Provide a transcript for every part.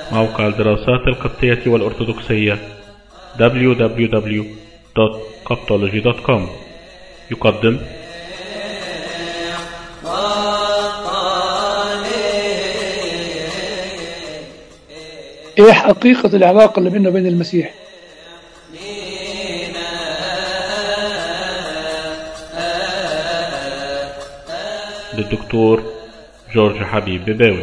موقع الدراسات القبطية والأرثوذكسية www.coptology.com يقدم ايه حقيقة العلاقة اللي بيننا وبين المسيح؟ للدكتور جورج حبيب بباوي.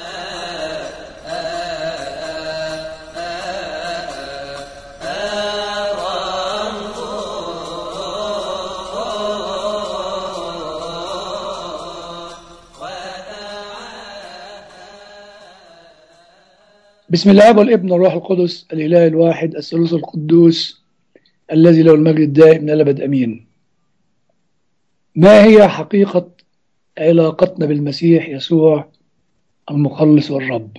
بسم الله والابن والروح القدس الإله الواحد الثالوث القدوس الذي له المجد الدائم إلى الأبد أمين. ما هي حقيقة علاقتنا بالمسيح يسوع المخلص والرب؟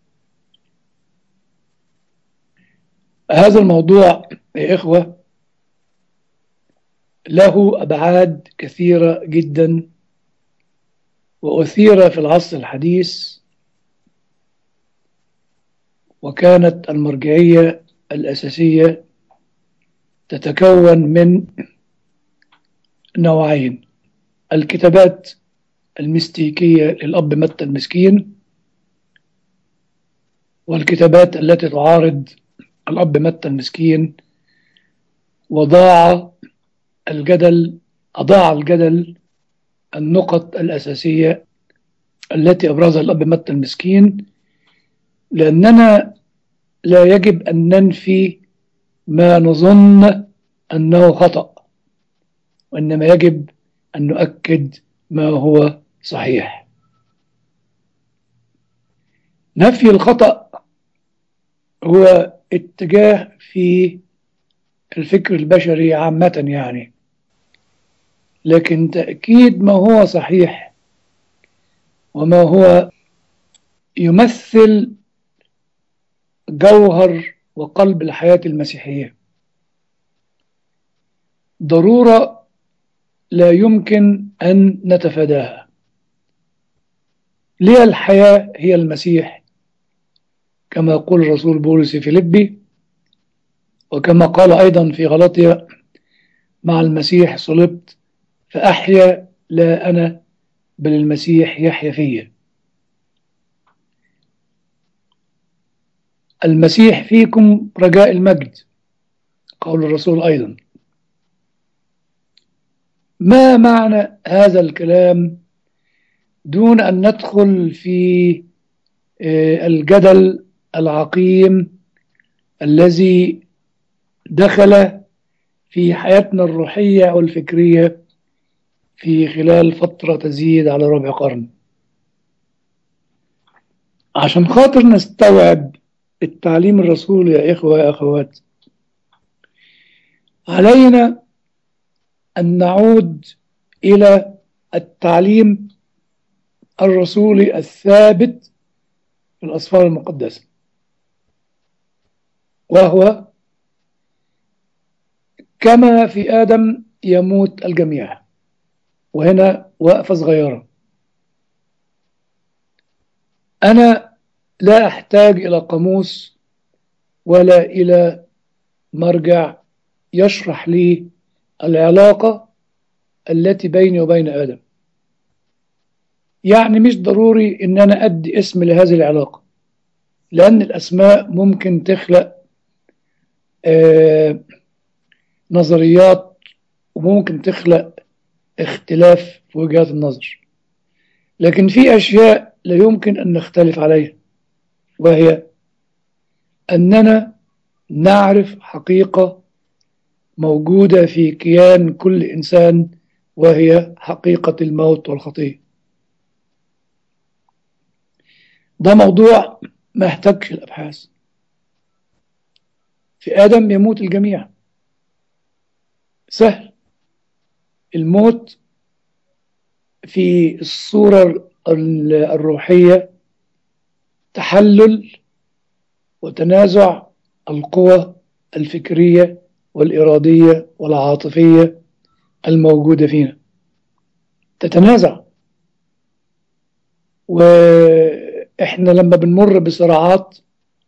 هذا الموضوع يا إخوة له أبعاد كثيرة جدا، وأثير في العصر الحديث، وكانت المرجعية الأساسية تتكون من نوعين: الكتابات الميستيكية للأب متى المسكين، والكتابات التي تعارض الأب متى المسكين. أضاع الجدل النقط الأساسية التي أبرزها الأب متى المسكين، لأننا لا يجب أن ننفي ما نظن أنه خطأ، وإنما يجب أن نؤكد ما هو صحيح. نفي الخطأ هو اتجاه في الفكر البشري عامة يعني، لكن تأكيد ما هو صحيح وما هو يمثل جوهر وقلب الحياة المسيحية ضرورة لا يمكن أن نتفاداها. ليه الحياة هي المسيح، كما يقول الرسول بولس في فيليبي، وكما قال أيضا في غلطية: مع المسيح صلبت فأحيا لا أنا بل المسيح يحيا فيا. المسيح فيكم رجاء المجد، قول الرسول أيضا. ما معنى هذا الكلام دون أن ندخل في الجدل العقيم الذي دخل في حياتنا الروحية والفكرية في خلال فترة تزيد على ربع قرن؟ عشان خاطر نستوعب التعليم الرسولي يا إخوة يا أخوات، علينا أن نعود إلى التعليم الرسولي الثابت في الأسفار المقدسة، وهو: كما في آدم يموت الجميع. وهنا وقفة صغيرة. أنا لا أحتاج إلى قاموس ولا إلى مرجع يشرح لي العلاقة التي بيني وبين آدم. يعني مش ضروري إن أنا أدي اسم لهذه العلاقة، لأن الأسماء ممكن تخلق نظريات، وممكن تخلق اختلاف في وجهات النظر. لكن في أشياء لا يمكن أن نختلف عليها، وهي أننا نعرف حقيقة موجودة في كيان كل إنسان، وهي حقيقة الموت والخطية. ده موضوع ما يحتاجش الأبحاث. في آدم يموت الجميع، سهل. الموت في الصورة الروحية تحلل وتنازع القوى الفكرية والإرادية والعاطفية الموجودة فينا، تتنازع. وإحنا لما بنمر بصراعات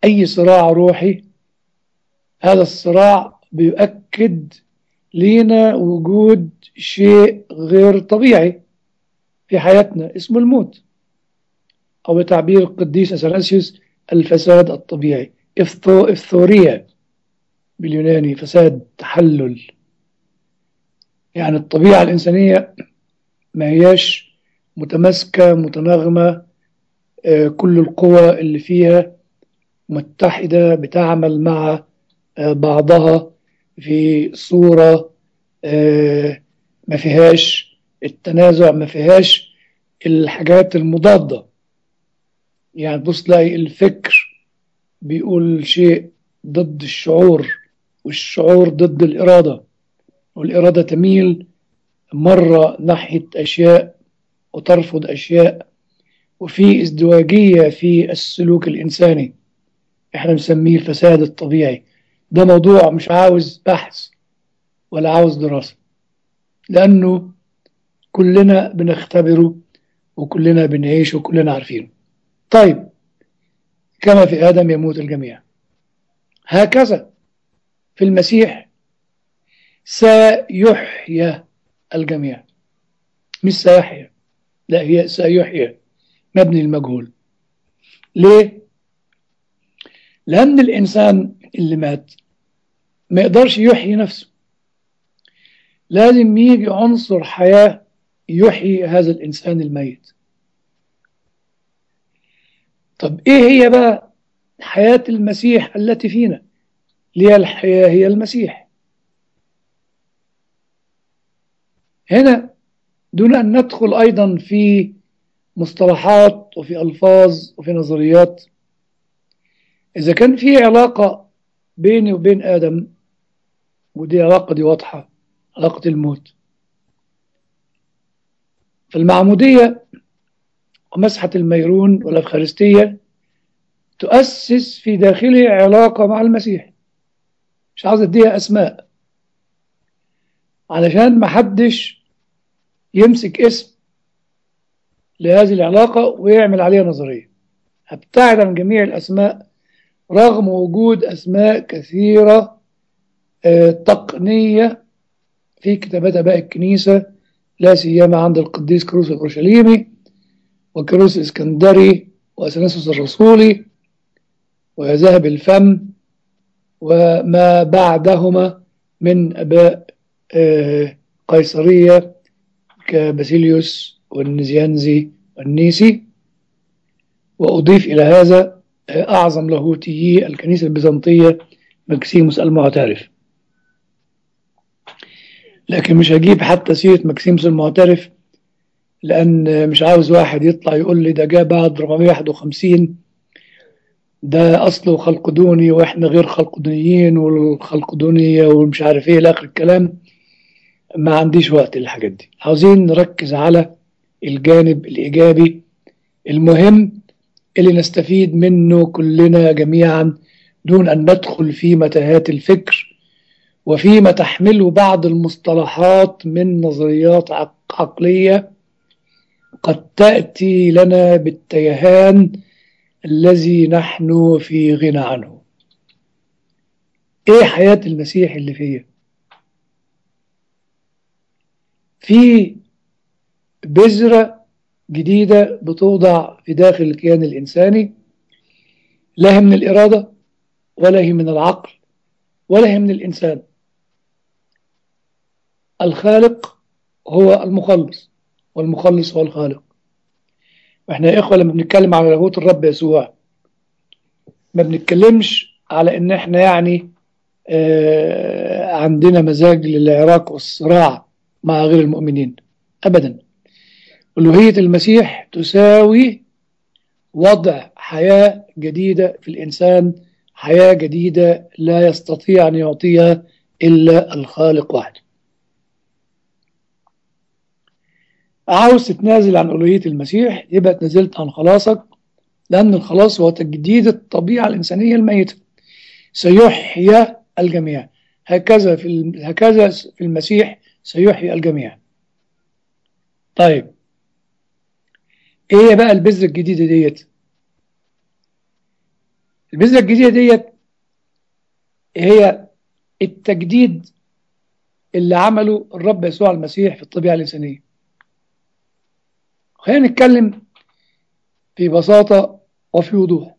أي صراع روحي، هذا الصراع بيؤكد لينا وجود شيء غير طبيعي في حياتنا اسمه الموت، أو بتعبير القديس أثناسيوس الفساد الطبيعي، إفثوريا باليوناني، فساد، تحلل. يعني الطبيعة الإنسانية ما هياش متماسكة متناغمة، كل القوى اللي فيها متحدة بتعمل مع بعضها في صورة ما فيهاش التنازع، ما فيهاش الحاجات المضادة. يعني تبص تلاقي الفكر بيقول شيء ضد الشعور، والشعور ضد الإرادة، والإرادة تميل مرة ناحية أشياء وترفض أشياء، وفي ازدواجية في السلوك الإنساني احنا بنسميه الفساد الطبيعي. ده موضوع مش عاوز بحث ولا عاوز دراسة، لأنه كلنا بنختبره وكلنا بنعيشه وكلنا عارفينه. طيب، كما في آدم يموت الجميع، هكذا في المسيح سيحيا الجميع. مش سيحيا، لا، هي سيحيا، مبني المجهول. ليه؟ لأن الإنسان اللي مات ما يقدرش يحيي نفسه، لازم يجي عنصر حياة يحيي هذا الإنسان الميت. طب إيه هي بقى حياة المسيح التي فينا؟ ليه الحياة هي المسيح. هنا دون أن ندخل أيضا في مصطلحات وفي ألفاظ وفي نظريات، إذا كان في علاقة بيني وبين آدم، ودي علاقة دي واضحة، علاقة الموت، فالمعمودية ومسحة الميرون والأفخارستية تؤسس في داخله علاقة مع المسيح. مش عاوز أديها أسماء علشان ما حدش يمسك اسم لهذه العلاقة ويعمل عليها نظرية. هبتعد عن جميع الأسماء رغم وجود أسماء كثيرة تقنية في كتابات آباء الكنيسة، لا سيما عند القديس كيروس الأورشليمي وكيروس الإسكندري وأثناسيوس الرسولي وذهب الفم وما بعدهما من آباء قيصرية كباسيليوس والنزيانزي والنيسي. وأضيف إلى هذا أعظم لاهوتيي الكنيسة البيزنطية مكسيموس المعترف. لكن مش هجيب حتى سيرة مكسيموس المعترف، لأن مش عاوز واحد يطلع يقول لي ده جاء بعد 451، ده أصله خلقدوني وإحنا غير خلقدونيين والخلقدونية ومش عارف إيه لآخر الكلام. ما عنديش وقت للحاجات دي، عاوزين نركز على الجانب الإيجابي المهم اللي نستفيد منه كلنا جميعا دون أن ندخل في متاهات الفكر وفيما تحمله بعض المصطلحات من نظريات عقلية قد تأتي لنا بالتيهان الذي نحن في غنى عنه. ايه حياة المسيح اللي فيه؟ في بذرة جديدة بتوضع في داخل الكيان الإنساني، لا هي من الإرادة ولا هي من العقل ولا هي من الإنسان. الخالق هو المخلص والمخلص هو الخالق. واحنا يا إخوة لما بنتكلم على لاهوت الرب يسوع ما بنتكلمش على ان احنا يعني عندنا مزاج للعراك والصراع مع غير المؤمنين ابدا. ألوهية المسيح تساوي وضع حياة جديدة في الإنسان، حياة جديدة لا يستطيع أن يعطيها إلا الخالق وحده. عاوز تتنازل عن ألوهية المسيح يبقى تنزلت عن خلاصك، لأن الخلاص هو تجديد الطبيعة الإنسانية الميتة. سيحيا الجميع، هكذا في المسيح سيحيي الجميع. طيب، ايه بقى البذرة الجديدة ديت؟ البذرة الجديدة ديت هي التجديد اللي عمله الرب يسوع المسيح في الطبيعة الإنسانية. خلينا نتكلم في بساطة وفي وضوح.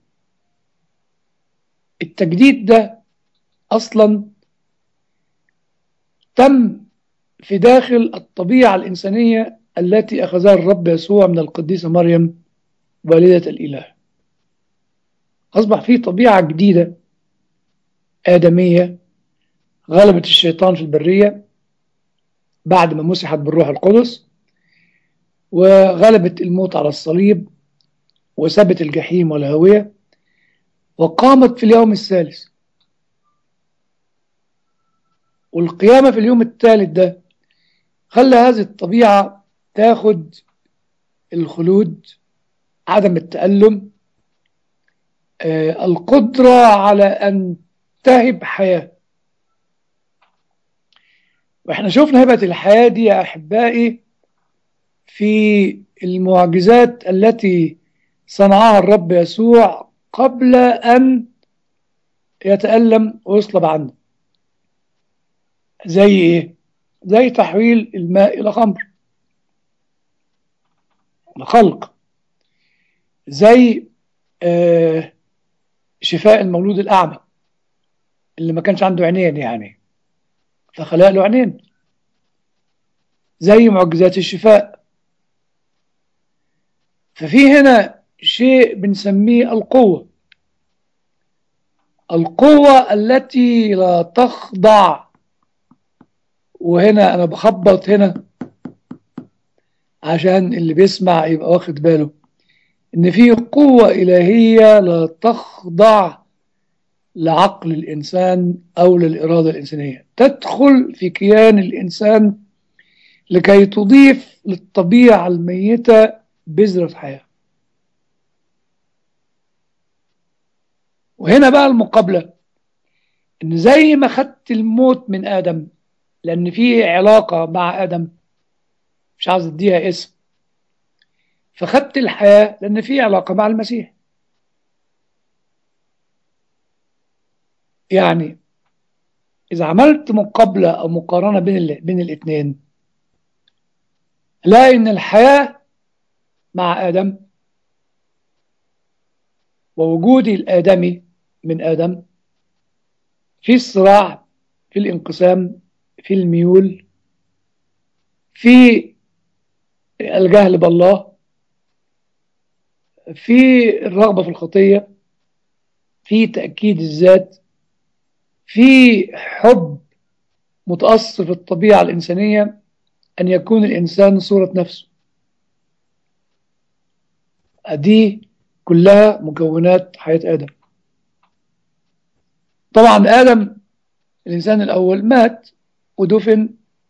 التجديد ده أصلا تم في داخل الطبيعة الإنسانية التي أخذها الرب يسوع من القديسة مريم والدة الإله. أصبح في طبيعة جديدة آدمية غلبت الشيطان في البرية بعد ما مسحت بالروح القدس، وغلبت الموت على الصليب، وسبت الجحيم والهاوية، وقامت في اليوم الثالث. والقيامة في اليوم الثالث ده خلى هذه الطبيعة تاخد الخلود، عدم التألم، القدرة على أن تهب حياة. واحنا شفنا هبة الحياة دي يا أحبائي في المعجزات التي صنعها الرب يسوع قبل أن يتألم ويصلب عنه. زي إيه؟ زي تحويل الماء إلى خمر، الخلق. زي شفاء المولود الأعمى اللي ما كانش عنده عينين يعني فخلق له عينين. زي معجزات الشفاء. ففي هنا شيء بنسميه القوة. القوة التي لا تخضع. وهنا أنا بخبط هنا عشان اللي بيسمع يبقى واخد باله إن في قوة إلهية لا تخضع لعقل الإنسان أو للإرادة الإنسانية، تدخل في كيان الإنسان لكي تضيف للطبيعة الميتة بذرة حياة. وهنا بقى المقابلة، إن زي ما خدت الموت من آدم لأن في علاقة مع آدم مش عايز أديها اسم، فخدت الحياة لأن في علاقة مع المسيح. يعني إذا عملت مقابلة أو مقارنة بين الاثنين، لا إن الحياة مع آدم ووجودي الآدمي من آدم في الصراع، في الانقسام، في الميول، في الجهل بالله، في الرغبة في الخطية، في تأكيد الذات، في حب متأصل في الطبيعة الإنسانية أن يكون الإنسان صورة نفسه. دي كلها مكونات حياة آدم. طبعا آدم الإنسان الأول مات ودفن،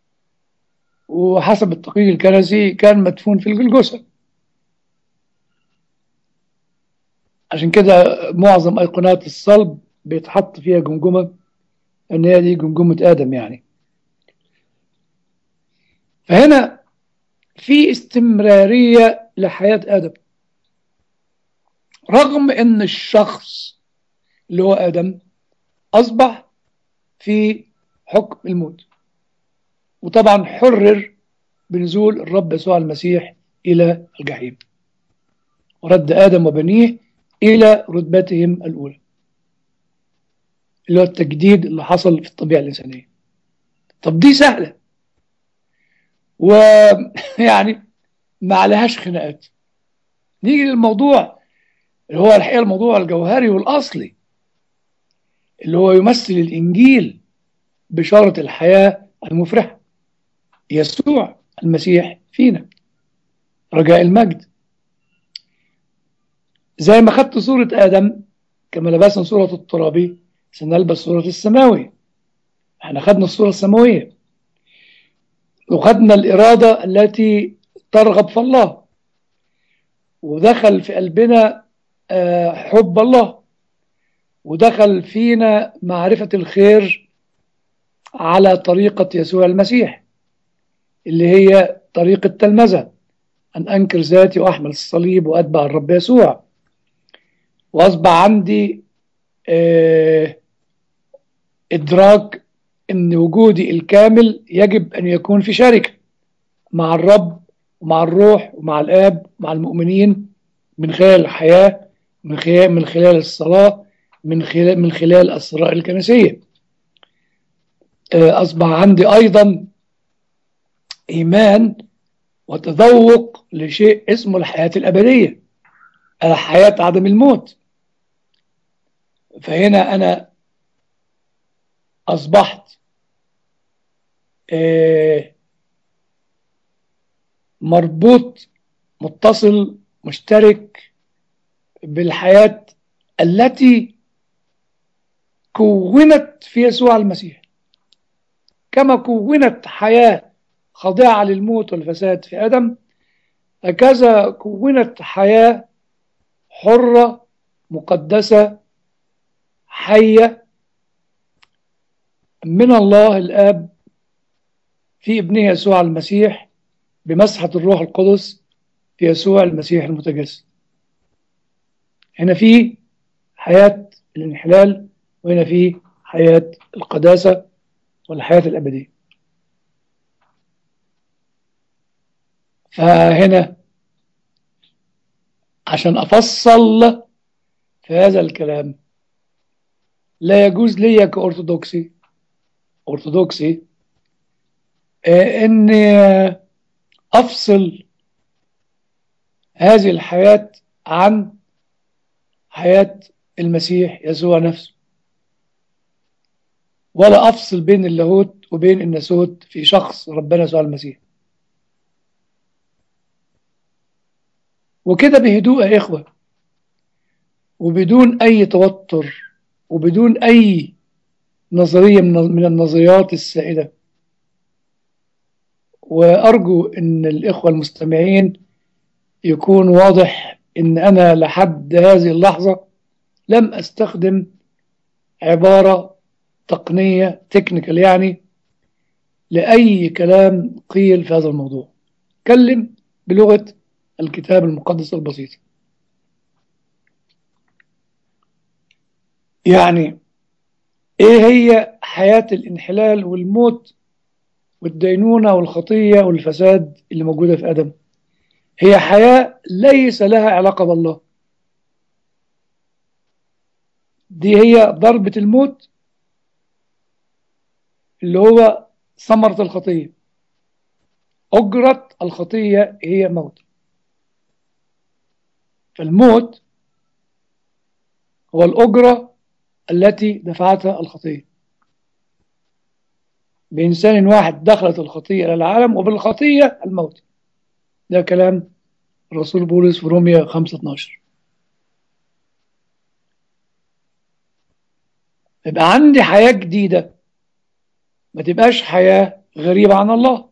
وحسب التقليد الكنسي كان مدفون في الجلجثة. عشان كده معظم أيقونات الصلب بيتحط فيها جمجمة أن هي دي جمجمة آدم يعني. فهنا في استمرارية لحياة آدم رغم أن الشخص اللي هو آدم أصبح في حكم الموت، وطبعا حرر بنزول الرب يسوع المسيح إلى الجحيم ورد آدم وبنيه إلى رتبتهم الأولى، اللي هو التجديد اللي حصل في الطبيعة الإنسانية. طب دي سهلة ويعني ما عليهاش خناقات. نيجي للموضوع اللي هو الحقيقة الموضوع الجوهري والأصلي، اللي هو يمثل الإنجيل، بشارة الحياة المفرحة، يسوع المسيح فينا، رجاء المجد. زي ما خدت صورة آدم كما لبسنا صورة الترابي سنلبس صورة السماوي. احنا خدنا الصورة السماوية وخدنا الإرادة التي ترغب في الله، ودخل في قلبنا حب الله، ودخل فينا معرفة الخير على طريقة يسوع المسيح اللي هي طريقة تلمذة، أن أنكر ذاتي وأحمل الصليب وأتبع الرب يسوع. وأصبح عندي إدراك أن وجودي الكامل يجب أن يكون في شركة مع الرب ومع الروح ومع الآب ومع المؤمنين من خلال الحياة، من خلال الصلاة، من خلال الأسرار الكنسية. أصبح عندي أيضا إيمان وتذوق لشيء اسمه الحياة الأبدية، حياة عدم الموت. فهنا أنا أصبحت مربوط، متصل، مشترك بالحياة التي كونت في يسوع المسيح. كما كونت حياة خاضعة للموت والفساد في آدم، هكذا كونت حياة حرة مقدسة حية من الله الآب في ابنه يسوع المسيح بمسحة الروح القدس في يسوع المسيح المتجسد. هنا في حياة الانحلال، وهنا في حياة القداسة والحياة الأبدية. فهنا عشان أفصل في هذا الكلام، لا يجوز لي كأرثوذكسي أني أفصل هذه الحياة عن حياة المسيح يسوع نفسه، ولا أفصل بين اللاهوت وبين الناسوت في شخص ربنا يسوع المسيح. وكده بهدوء يا إخوة، وبدون أي توتر، وبدون أي نظرية من النظريات السائدة. وأرجو أن الإخوة المستمعين يكون واضح أن أنا لحد هذه اللحظة لم أستخدم عبارة تقنية تكنيكال يعني لأي كلام قيل في هذا الموضوع. كلم بلغة الكتاب المقدس البسيطة. يعني إيه هي حياة الانحلال والموت والدينونة والخطية والفساد اللي موجودة في آدم؟ هي حياة ليس لها علاقة بالله. دي هي ضربة الموت اللي هو ثمرة الخطية. أجرة الخطية هي موت. فالموت هو الأجرة التي دفعتها الخطية. بإنسان واحد دخلت الخطية إلى العالم، وبالخطية الموت. ده كلام الرسول بولس في رومية 5:12. يبقى عندي حياة جديدة، ما تبقاش حياة غريبة عن الله،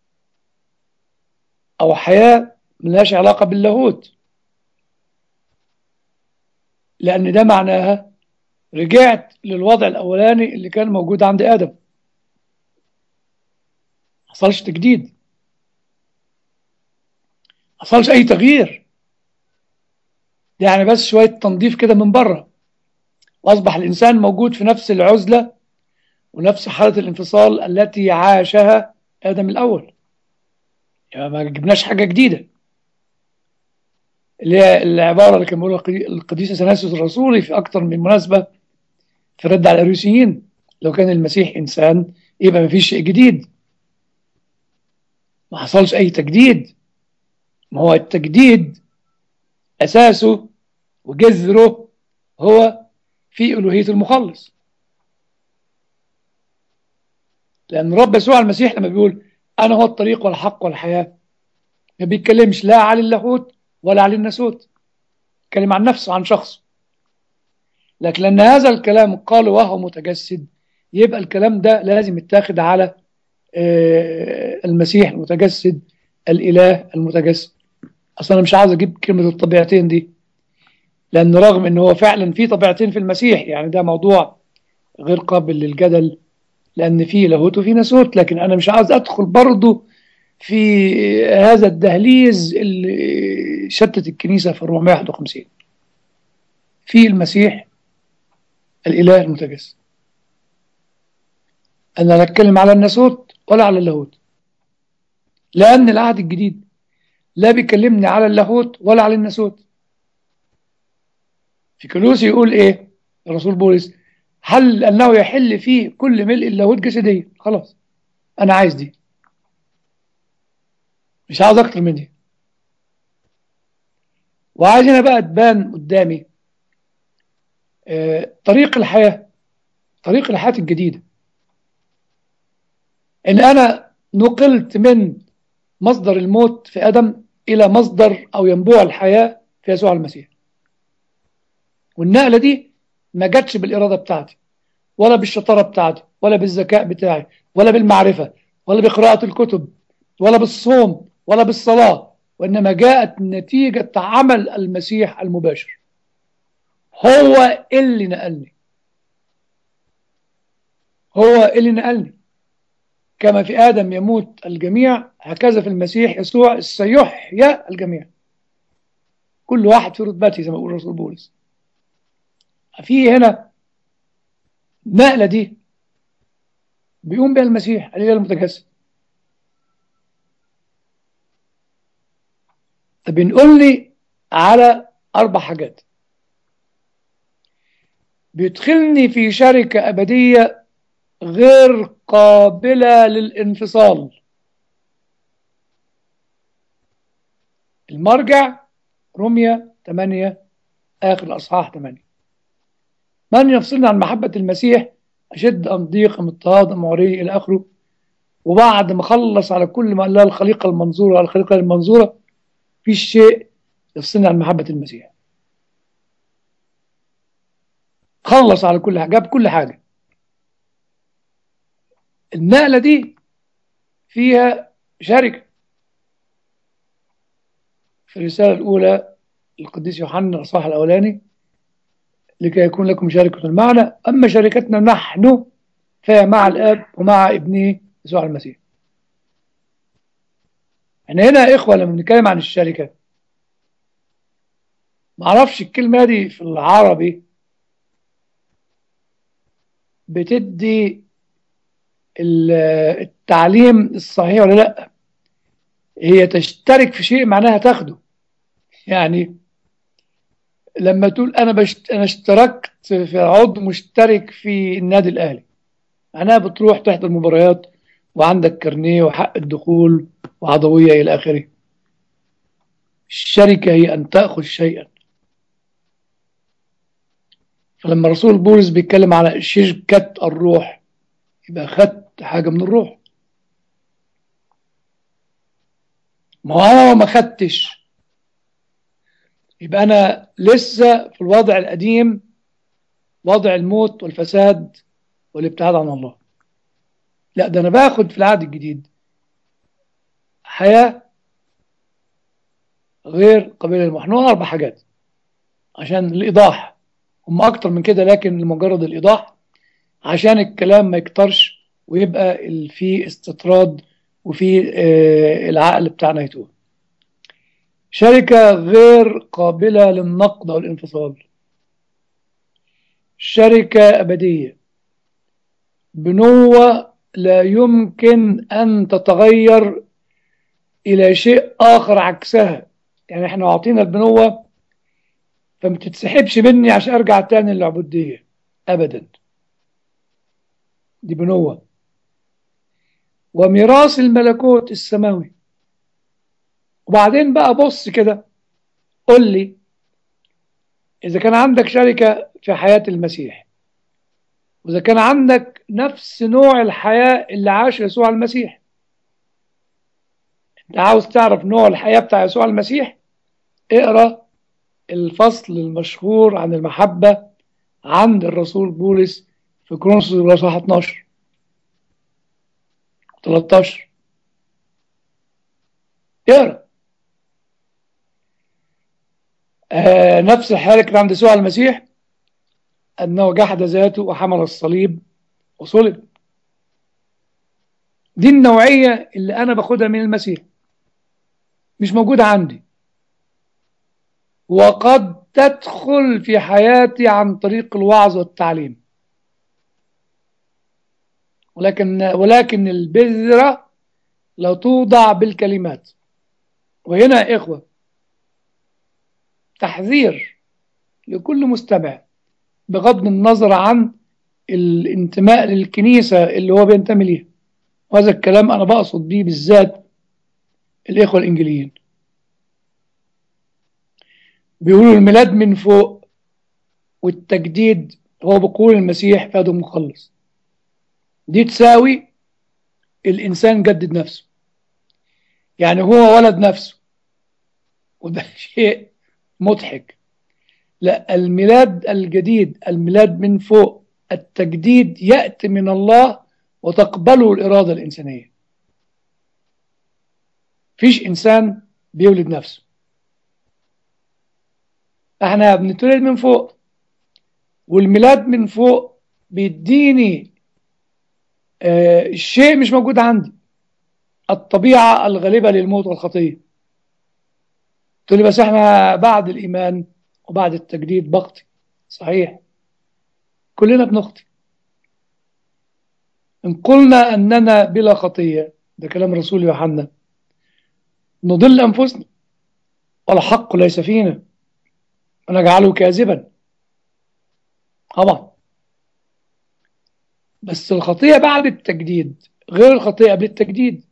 أو حياة ملهاش علاقة باللاهوت، لأن ده معناها رجعت للوضع الأولاني اللي كان موجود عند آدم. ما حصلش تجديد، ما حصلش أي تغيير. ده يعني بس شوية تنظيف كده من بره، وأصبح الإنسان موجود في نفس العزلة ونفس حالة الانفصال التي عاشها آدم الأول. يعني ما جبناش حاجة جديدة، اللي هي العبارة اللي كان بيقولها القديس اثناسيوس الرسولي في أكثر من مناسبة في رد على الأريوسيين: لو كان المسيح إنسان يبقى ما فيش شيء جديد. ما حصلش أي تجديد. ما هو التجديد أساسه وجذره هو في ألوهية المخلص. لأن رب يسوع المسيح لما بيقول أنا هو الطريق والحق والحياة، ما بيتكلمش لا عن اللاهوت ولا عن الناسوت، بيتكلم عن نفسه، عن شخصه. لكن لأن هذا الكلام قال وهو متجسد، يبقى الكلام ده لازم يتاخد على المسيح المتجسد، الإله المتجسد. أصلا أنا مش عاوز أجيب كلمة الطبيعتين دي، لأن رغم أنه هو فعلا في طبيعتين في المسيح، يعني ده موضوع غير قابل للجدل، لأن فيه لاهوت وفيه ناسوت. لكن أنا مش عاوز أدخل برضو في هذا الدهليز اللي شتت الكنيسة في 451. في المسيح الإله المتجسد. أنا لا أتكلم على الناسوت ولا على اللاهوت، لأن العهد الجديد لا بيكلمني على اللاهوت ولا على الناسوت. في كولوسي يقول إيه الرسول بولس؟ هل أنه يحل فيه كل ملء اللاهوت جسديا. خلاص، أنا عايز دي، مش عاوز أكتر من دي. وعايز هنا بقى تبان قدامي طريق الحياة، طريق الحياة الجديدة، إن أنا نقلت من مصدر الموت في آدم إلى مصدر أو ينبوع الحياة في يسوع المسيح. والنقلة دي ما جاتش بالإرادة بتاعتي، ولا بالشطارة بتاعتي، ولا بالذكاء بتاعي، ولا بالمعرفة، ولا بقراءة الكتب، ولا بالصوم، ولا بالصلاة، وإنما جاءت نتيجة عمل المسيح المباشر. هو اللي نقلني، هو اللي نقلني. كما في آدم يموت الجميع، هكذا في المسيح يسوع سيحيا الجميع، كل واحد في رتبته زي ما يقول رسول بولس. في هنا النقلة دي بيقوم بها المسيح الإله المتجسد. بنقول لي على 4 حاجات. بيدخلني في شركة أبدية غير قابلة للانفصال. المرجع رمية 8 آخر أصحاح 8. من يفصلنا عن محبة المسيح؟ أشد أم ضيق أم اضطهاد أم عري إلى آخره. وبعد ما خلص على كل ما قال لها الخليقة المنظورة على الخليقة المنظورة، في شيء يفصلنا عن محبة المسيح. خلص على كل حاجة، جاب كل حاجة. النقلة دي فيها شركة. في الرسالة الأولى القديس يوحنا الإصحاح الأولاني: لكي يكون لكم شركة المعنى، أما شركتنا نحن فهي مع الآب ومع ابنه يسوع المسيح. احنا هنا يا إخوة لما بنتكلم عن الشركة، معرفش الكلمة دي في العربي بتدي التعليم الصحيح ولا لا. هي تشترك في شيء معناها تاخده. يعني لما تقول أنا اشتركت في عضو مشترك في النادي الأهلي، معناها بتروح تحضر مباريات وعندك كارنيه وحق الدخول وعضوية إلى آخره. الشركة هي أن تأخذ شيئا. فلما رسول بولس بيتكلم على شركة الروح، يبقى خدت حاجة من الروح. ما هو أنا لو ما خدتش يبقى أنا لسه في الوضع القديم، وضع الموت والفساد والابتعاد عن الله. لا، ده أنا باخد في العهد الجديد حياة غير قابلة للمحنون. 4 حاجات عشان الإيضاح، هم أكتر من كده لكن لمجرد الإيضاح، عشان الكلام ما يكترش ويبقى في استطراد وفي العقل بتاعنا يتوه. شركة غير قابلة للنقد أو الانفصال. شركة أبدية. بنوة لا يمكن أن تتغير إلى شيء آخر عكسها. يعني احنا عاطينا البنوة فما تتسحبش مني عشان أرجع تاني للعبودية أبدا. دي بنوة. وميراث الملكوت السماوي. وبعدين بقى بص كده، قل لي إذا كان عندك شركة في حياة المسيح، وإذا كان عندك نفس نوع الحياة اللي عاش يسوع المسيح. أنت عاوز تعرف نوع الحياة بتاع يسوع المسيح؟ اقرأ الفصل المشهور عن المحبة عند الرسول بولس في كورنثوس الأصحاح 12 13. اقرأ. نفس الحالة كانت عند يسوع المسيح، أنه جحد ذاته وحمل الصليب وصلب. دي النوعية اللي أنا باخدها من المسيح، مش موجودة عندي. وقد تدخل في حياتي عن طريق الوعظ والتعليم، ولكن البذرة لا توضع بالكلمات. وهنا يا إخوة تحذير لكل مستمع، بغض النظر عن الانتماء للكنيسة اللي هو بينتمي ليها. وهذا الكلام أنا بقصد بيه بالذات الإخوة الإنجيليين. بيقولوا الميلاد من فوق والتجديد هو بقول المسيح فادو مخلص، دي تساوي الإنسان جدد نفسه، يعني هو ولد نفسه، وده شيء مضحك. لا، الميلاد الجديد، الميلاد من فوق، التجديد يأتي من الله وتقبله الإرادة الإنسانية. فيش إنسان بيولد نفسه، احنا بنتولد من فوق، والميلاد من فوق بيديني شيء مش موجود عندي، الطبيعة الغالبة للموت والخطية. تقول لي بس احنا بعد الإيمان وبعد التجديد بخطي. صحيح، كلنا بنخطي. إن قلنا أننا بلا خطية، ده كلام الرسول يوحنا، نضل أنفسنا والحق ليس فينا ونجعله كاذبا. طبعا، بس الخطية بعد التجديد غير الخطية قبل التجديد.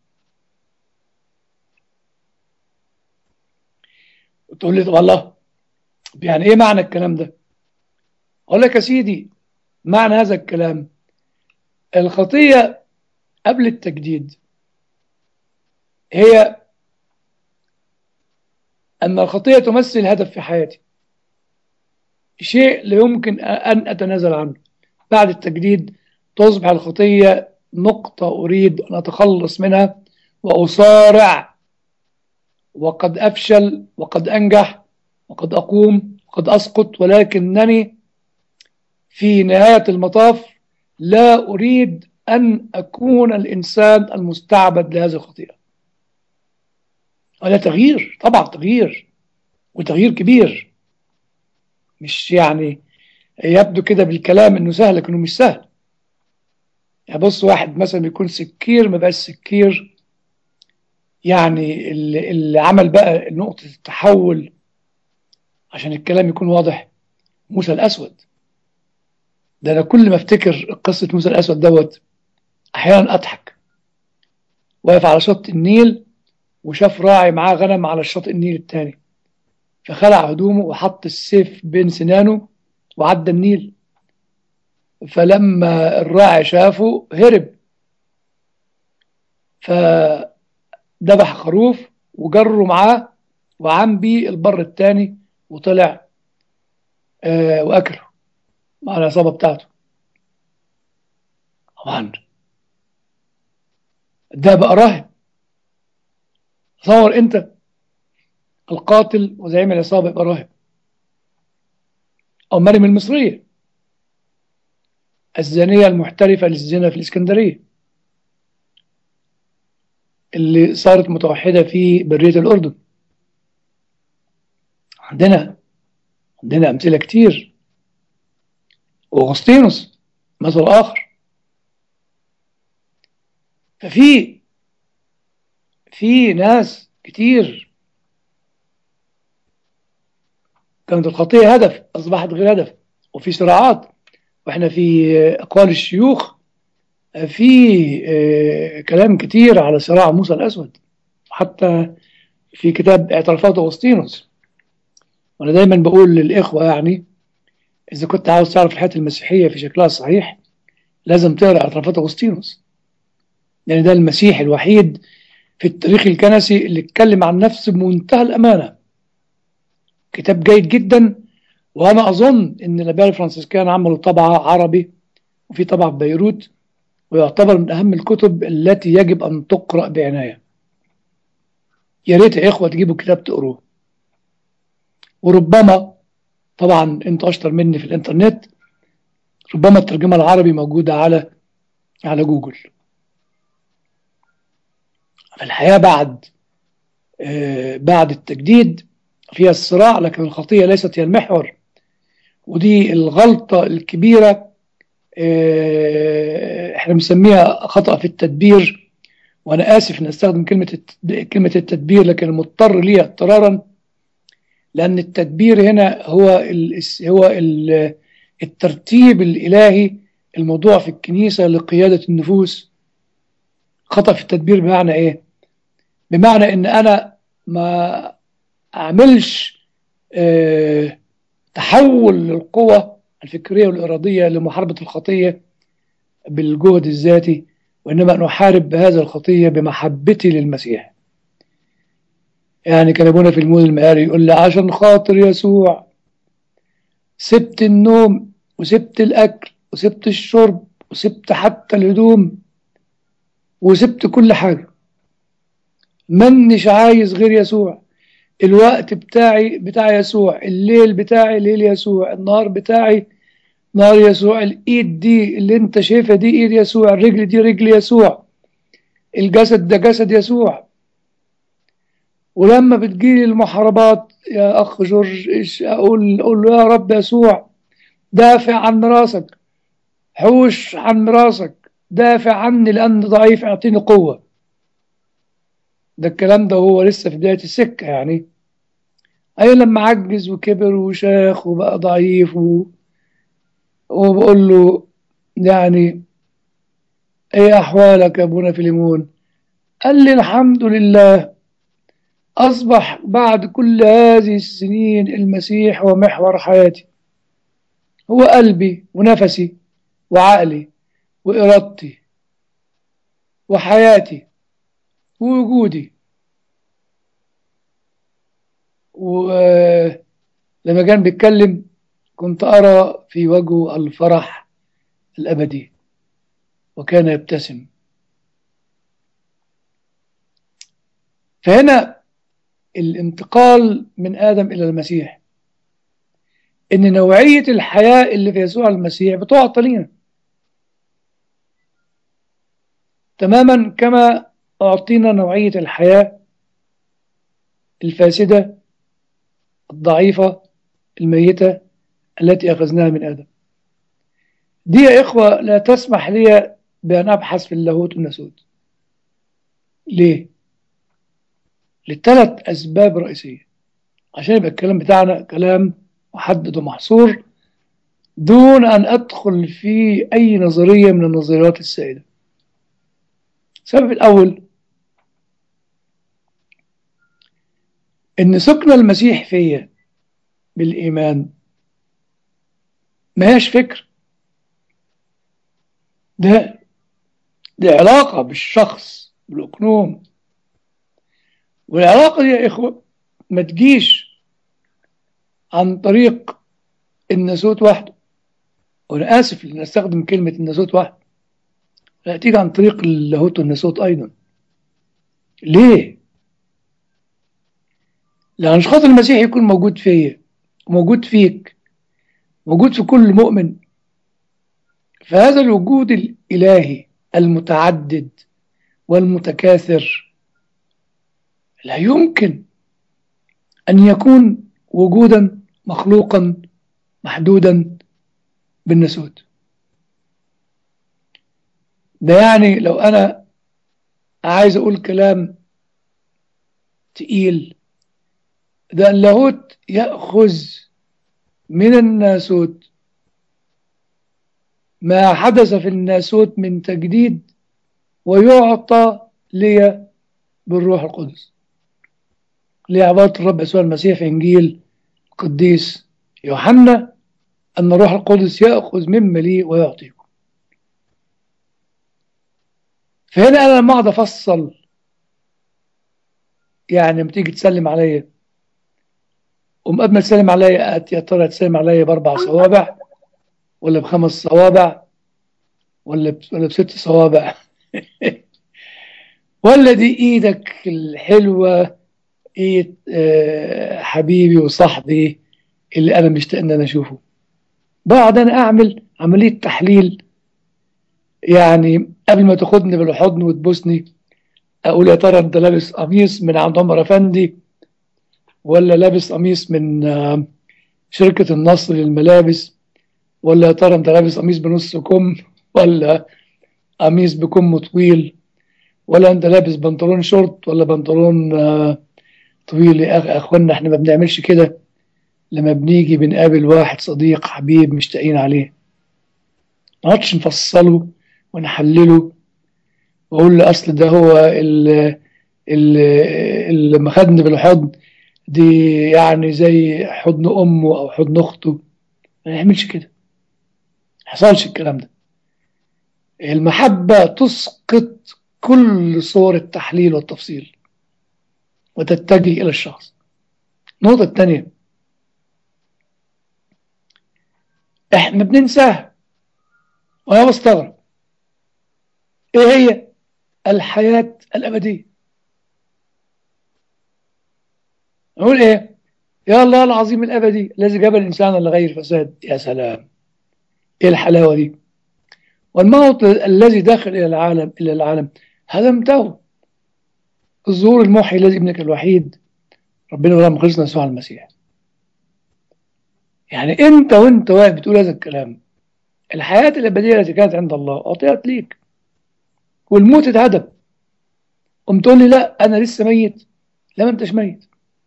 تقول لي طب الله، يعني ايه معنى الكلام ده؟ اقول لك يا سيدي، معنى هذا الكلام، الخطية قبل التجديد هي أن الخطية تمثل هدف في حياتي، شيء لا يمكن أن أتنازل عنه. بعد التجديد تصبح الخطية نقطة أريد أن أتخلص منها وأصارع، وقد أفشل وقد أنجح وقد أقوم وقد أسقط، ولكنني في نهاية المطاف لا أريد أن أكون الإنسان المستعبد لهذه الخطيئة. هذا تغيير، طبعا تغيير، وتغيير كبير. مش يعني يبدو كده بالكلام انه سهل، لكنه مش سهل. يعني بص، واحد مثلا بيكون سكير ما بقاش سكير، يعني اللي عمل بقى نقطة التحول عشان الكلام يكون واضح، موسى الأسود. ده أنا كل ما افتكر قصة موسى الأسود دوت أحيانا أضحك. واقف على شط النيل وشاف راعي معاه غنم على الشاطئ النيل التاني، فخلع هدومه وحط السيف بين سنانه وعدى النيل. فلما الراعي شافه هرب، فذبح خروف وجره معاه وعام بيه البر التاني وطلع وأكله مع العصابة بتاعته. طبعا ده بقى راهب. تصور انت القاتل وزعيم العصابة يبقى راهب. أو مريم المصرية الزانية المحترفة للزنا في الإسكندرية اللي صارت متوحدة في برية الأردن. عندنا أمثلة كتير. وأغسطينوس مثل آخر. ففي ناس كتير كانت الخطية هدف أصبحت غير هدف، وفي صراعات. وإحنا في أقوال الشيوخ في كلام كتير على صراع موسى الأسود، حتى في كتاب اعترافات أغسطينوس. وأنا دايما بقول للإخوة، يعني إذا كنت عاوز تعرف الحياة المسيحية في شكلها الصحيح لازم تقرأ اعترافات أغسطينوس، لأن ده المسيح الوحيد في التاريخ الكنسي اللي اتكلم عن نفسه بمنتهى الأمانة. كتاب جيد جدا. وأنا أظن إن الآباء الفرنسيسكان عملوا طبعة عربي وفي طبعة في بيروت، ويعتبر من أهم الكتب التي يجب أن تقرأ بعناية. يا ريت يا إخوة تجيبوا كتاب تقروه. وربما، طبعا أنت أشطر مني في الإنترنت، ربما الترجمة العربي موجودة على جوجل. في الحياة بعد التجديد فيها الصراع، لكن الخطية ليست هي المحور. ودي الغلطة الكبيرة، احنا بنسميها خطأ في التدبير. وانا اسف ان استخدم كلمة التدبير، لكن مضطر ليها اضطرارا، لان التدبير هنا هو الترتيب الالهي الموضوع في الكنيسة لقيادة النفوس. خطأ في التدبير بمعنى ايه؟ بمعنى ان انا ما اعملش تحول للقوة الفكرية والإرادية لمحاربة الخطية بالجهد الذاتي، وإنما أن أحارب بهذا الخطية بمحبتي للمسيح. يعني كان أبونا في المود المقاري يقول لي عشان خاطر يسوع سبت النوم وسبت الأكل وسبت الشرب وسبت حتى الهدوم وسبت كل حاجة، منش عايز غير يسوع. الوقت بتاعي بتاع يسوع، الليل بتاعي ليل يسوع، النهار بتاعي نهار يسوع، الايد دي اللي انت شايفها دي ايد يسوع، الرجل دي رجل يسوع، الجسد ده جسد يسوع. ولما بتجيلي المحاربات يا اخ جورج اقول له يا رب يسوع دافع عن راسك، حوش عن راسك، دافع عني لان ضعيف، اعطيني قوة. ده الكلام ده هو لسه في بداية السكة يعني. اي لما عجز وكبر وشاخ وبقى ضعيف وبقول له يعني ايه احوالك يا ابونا فيليمون؟ قال لي الحمد لله، اصبح بعد كل هذه السنين المسيح هو محور حياتي، هو قلبي ونفسي وعقلي وارادتي وحياتي ووجودي. ولما كان بيتكلم كنت ارى في وجهه الفرح الابدي، وكان يبتسم. فهنا الانتقال من آدم إلى المسيح، إن نوعية الحياة اللي في يسوع المسيح بتعطى لنا تماما كما أعطينا نوعية الحياة الفاسدة الضعيفة الميتة التي أخذناها من آدم. دي يا إخوة لا تسمح لي بأن أبحث في اللاهوت والناسوت. ليه؟ لثلاث أسباب رئيسية، عشان يبقى الكلام بتاعنا كلام محدد ومحصور دون أن أدخل في أي نظرية من النظريات السائدة. السبب الأول إن سكن المسيح فيا بالإيمان ما هيش فكر، دي علاقة بالشخص بالأقنوم. والعلاقة دي يا إخوة ما تجيش عن طريق الناسوت وحده، وأنا آسف إن أستخدم كلمة الناسوت وحده، لا، تيجي عن طريق اللاهوت والناسوت أيضا. ليه؟ لأن عشان خاطر المسيح يكون موجود فيا وموجود فيك، موجود في كل مؤمن، فهذا الوجود الإلهي المتعدد والمتكاثر لا يمكن أن يكون وجودا مخلوقا محدودا بالناسوت. ده يعني لو أنا عايز أقول كلام تقيل، ده اللاهوت يأخذ من الناسوت ما حدث في الناسوت من تجديد ويعطى لي بالروح القدس. لعبارة الرب يسوع المسيح في إنجيل القديس يوحنا أن الروح القدس يأخذ مما لي ويعطيكم. فهنا أنا لما أقعد أفصل، يعني لما تيجي تسلم عليا قبل ما تسلم عليا يا ترى تسلم عليا بأربع صوابع ولا بخمس صوابع ولا بست صوابع ولا دي إيدك الحلوة، إيد حبيبي وصاحبي اللي أنا مشتاق إن أنا أشوفه. بقعد أنا أعمل عملية تحليل، يعني قبل ما تاخدني بالحضن وتبوسني أقول يا ترى أنت لابس قميص من عند عمر أفندي ولا لابس قميص من شركة النصر للملابس، ولا يا ترى انت لابس قميص بنص كم، ولا قميص بكم طويل، ولا انت لابس بنطلون شورت ولا بنطلون طويل؟ يا اخوانا احنا ما بنعملش كده لما بنيجي بنقابل واحد صديق حبيب مشتاقين عليه. ما نقعدش نفصله ونحلله واقول له اصل ده هو اللي لما خدني بالحضن دي يعني زي حضن امه او حضن اخته. ما نعملش كده، ما حصلش الكلام ده. المحبة تسقط كل صور التحليل والتفصيل وتتجه إلى الشخص. النقطة الثانية، احنا بننساها وأنا بستغرب، إيه هي؟ الحياة الأبدية. نقول إيه؟ يا الله العظيم الأبدي الذي جاب الإنسان لغير فساد. يا سلام، إيه الحلاوة دي! والموت الذي دخل إلى العالم هدمته. الظهور المحيي الذي ابنك الوحيد ربنا ولم خلصنا يسوع المسيح. يعني أنت وأنت واقف بتقول هذا الكلام، الحياة الأبدية التي كانت عند الله أعطيت ليك، والموت اتهدم. قمت تقول لي لا أنا لسه ميت. لا، ما أنتش ميت.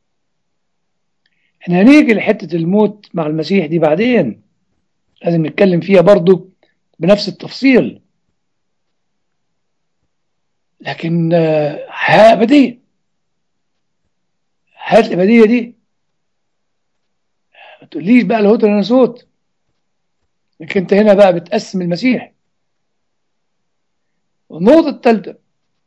احنا هنيجي لحتة الموت مع المسيح دي بعدين، لازم نتكلم فيها برضو بنفس التفصيل. لكن حياة أبدية، الحياة الأبدية دي ما تقوليش بقى الهوت ولا صوت. لكن أنت هنا بقى بتقسم المسيح. والنقطة الثالثة،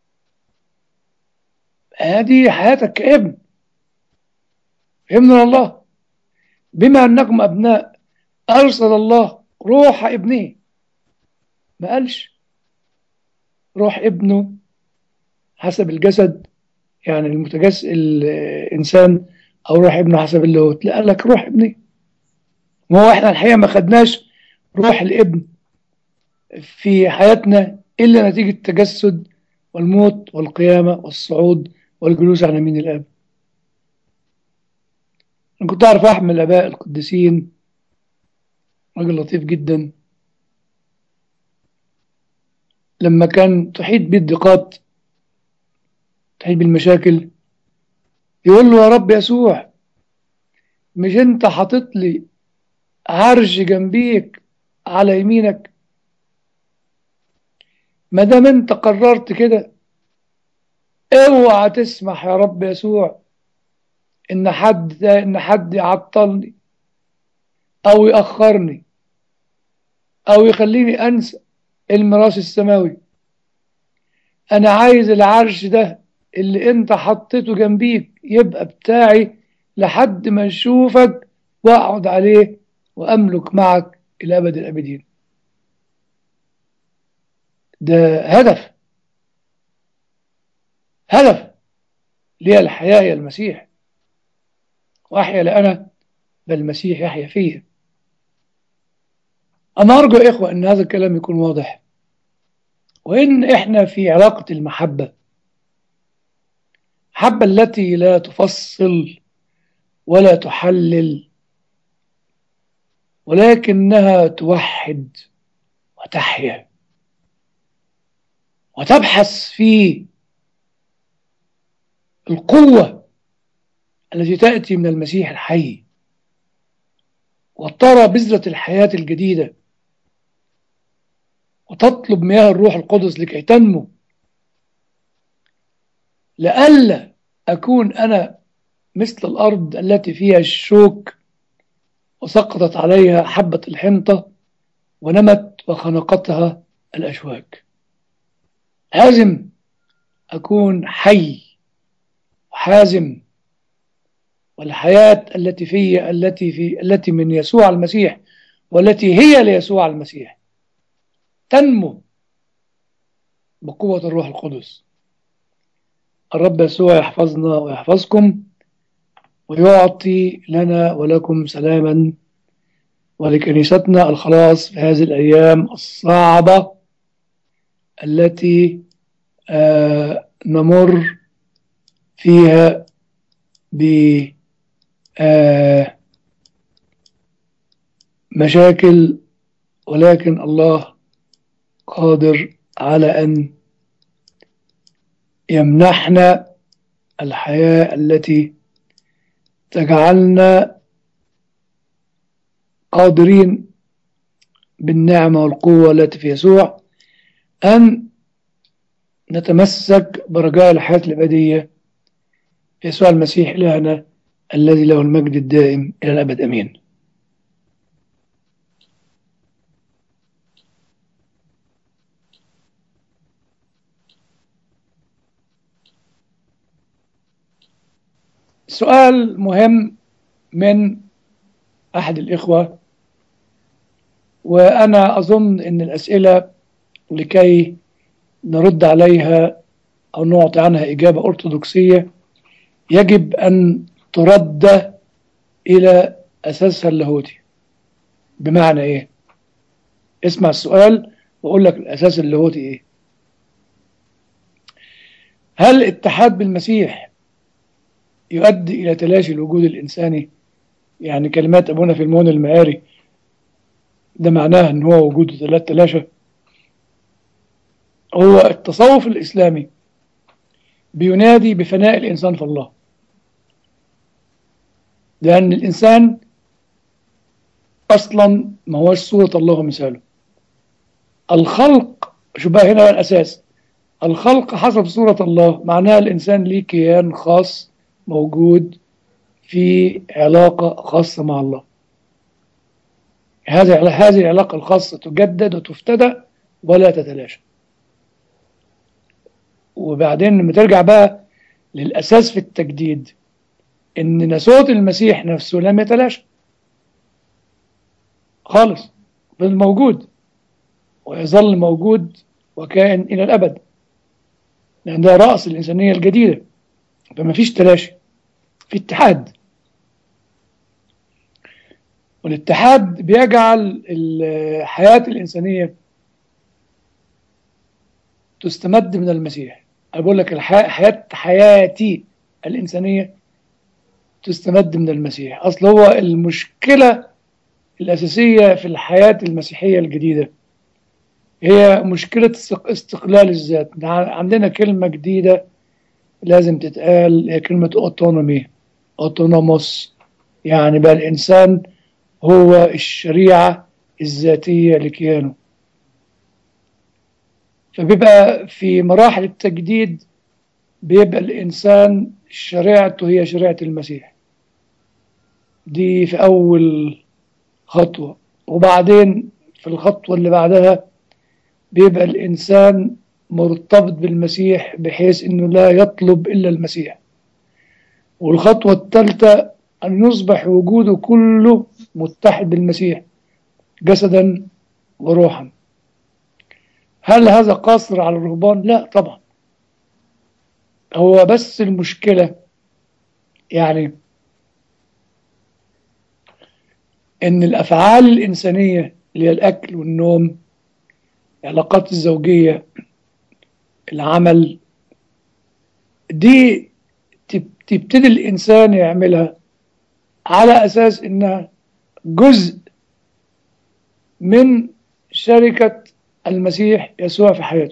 هذه حياتك كابن ابن الله. بما أنكم أبناء أرسل الله روح ابنه. ما قالش روح ابنه حسب الجسد، يعني المتجسد الإنسان، أو روح ابنه حسب اللاهوت. لا، قال لك روح ابنه. ما هو احنا الحقيقة ما خدناش روح الابن في حياتنا إلا نتيجة التجسد والموت والقيامة والصعود والجلوس على يمين الآب. أنا كنت أعرف أحد من الآباء القديسين، راجل لطيف جدا، لما كان تحيط بيه الضيقات، تحيط بالمشاكل، يقول له يا رب يسوع، مش أنت حاطط لي عرش جنبيك على يمينك؟ ما دام أنت قررت كده، اوعى تسمح يا رب يسوع إن حد يعطلني أو يأخرني أو يخليني أنسى الميراث السماوي. أنا عايز العرش ده اللي أنت حطيته جنبيك يبقى بتاعي لحد ما أشوفك وأقعد عليه وأملك معك إلى أبد الأبدين. ده هدف، هدف لي. الحياة هي المسيح، وأحيا لا أنا بل المسيح يحيا فيا. أنا أرجو يا إخوة أن هذا الكلام يكون واضح، وإن إحنا في علاقة المحبة، حبة التي لا تفصل ولا تحلل، ولكنها توحد وتحيا وتبحث في القوة التي تأتي من المسيح الحي، وترى بذرة الحياة الجديدة، وتطلب مياه الروح القدس لكي تنمو، لئلا أكون أنا مثل الأرض التي فيها الشوك وسقطت عليها حبة الحنطة ونمت وخنقتها الأشواك. لازم أكون حي وحازم، والحياة التي من يسوع المسيح والتي هي ليسوع المسيح تنمو بقوة الروح القدس. الرب يسوع يحفظنا ويحفظكم، ويعطي لنا ولكم سلاما، ولكنيستنا الخلاص في هذه الأيام الصعبة التي نمر فيها بمشاكل مشاكل، ولكن الله قادر على أن يمنحنا الحياة التي تجعلنا قادرين بالنعمة والقوة التي في يسوع أن نتمسك برجاء الحياة الأبدية في يسوع المسيح إلهنا الذي له المجد الدائم إلى الأبد أمين. سؤال مهم من أحد الإخوة، وأنا أظن أن الأسئلة لكي نرد عليها أو نعطي عنها إجابة أرثوذكسية يجب أن ترد إلى أساسها اللاهوتي. بمعنى إيه؟ اسمع السؤال وأقول لك الأساس اللاهوتي إيه. هل الاتحاد بالمسيح يؤدي إلى تلاشي الوجود الإنساني؟ يعني كلمات أبونا في المون المعاري ده معناها أن هو وجوده تلاشى؟ هو التصوف الإسلامي بينادي بفناء الإنسان في الله، لأن الإنسان أصلا ما هوش صورة الله ومثاله. الخلق شبه هنا الأساس، الخلق حسب صورة الله، معناها الإنسان ليه كيان خاص موجود في علاقة خاصة مع الله. هذه العلاقة الخاصة تجدد وتفتدى ولا تتلاشى. وبعدين لما ترجع بقى للأساس في التجديد، إن ناسوت المسيح نفسه لم يتلاشى خالص، بل موجود ويظل موجود وكائن إلى الأبد، لأن ده رأس الإنسانية الجديدة. فما فيش تلاشي، في اتحاد، والاتحاد بيجعل الحياة الإنسانية تستمد من المسيح. أنا بقول لك حياتي الإنسانية تستمد من المسيح. أصل هو المشكلة الأساسية في الحياة المسيحية الجديدة هي مشكلة استقلال الذات. عندنا كلمة جديدة لازم تتقال، هي كلمة autonomy، autonomous، يعني بقى الإنسان هو الشريعة الذاتية لكيانه. فبيبقى في مراحل التجديد بيبقى الإنسان شريعته هي شريعة المسيح، دي في أول خطوة. وبعدين في الخطوة اللي بعدها بيبقى الإنسان مرتبط بالمسيح بحيث أنه لا يطلب إلا المسيح. والخطوة الثالثة أن يصبح وجوده كله متحد بالمسيح جسدا وروحا. هل هذا قاصر على الرهبان؟ لا طبعا. هو بس المشكلة يعني ان الافعال الانسانية اللي هي الاكل والنوم، العلاقات الزوجية، العمل، دي تبتدي الانسان يعملها على اساس انها جزء من شركة المسيح يسوع في حياته.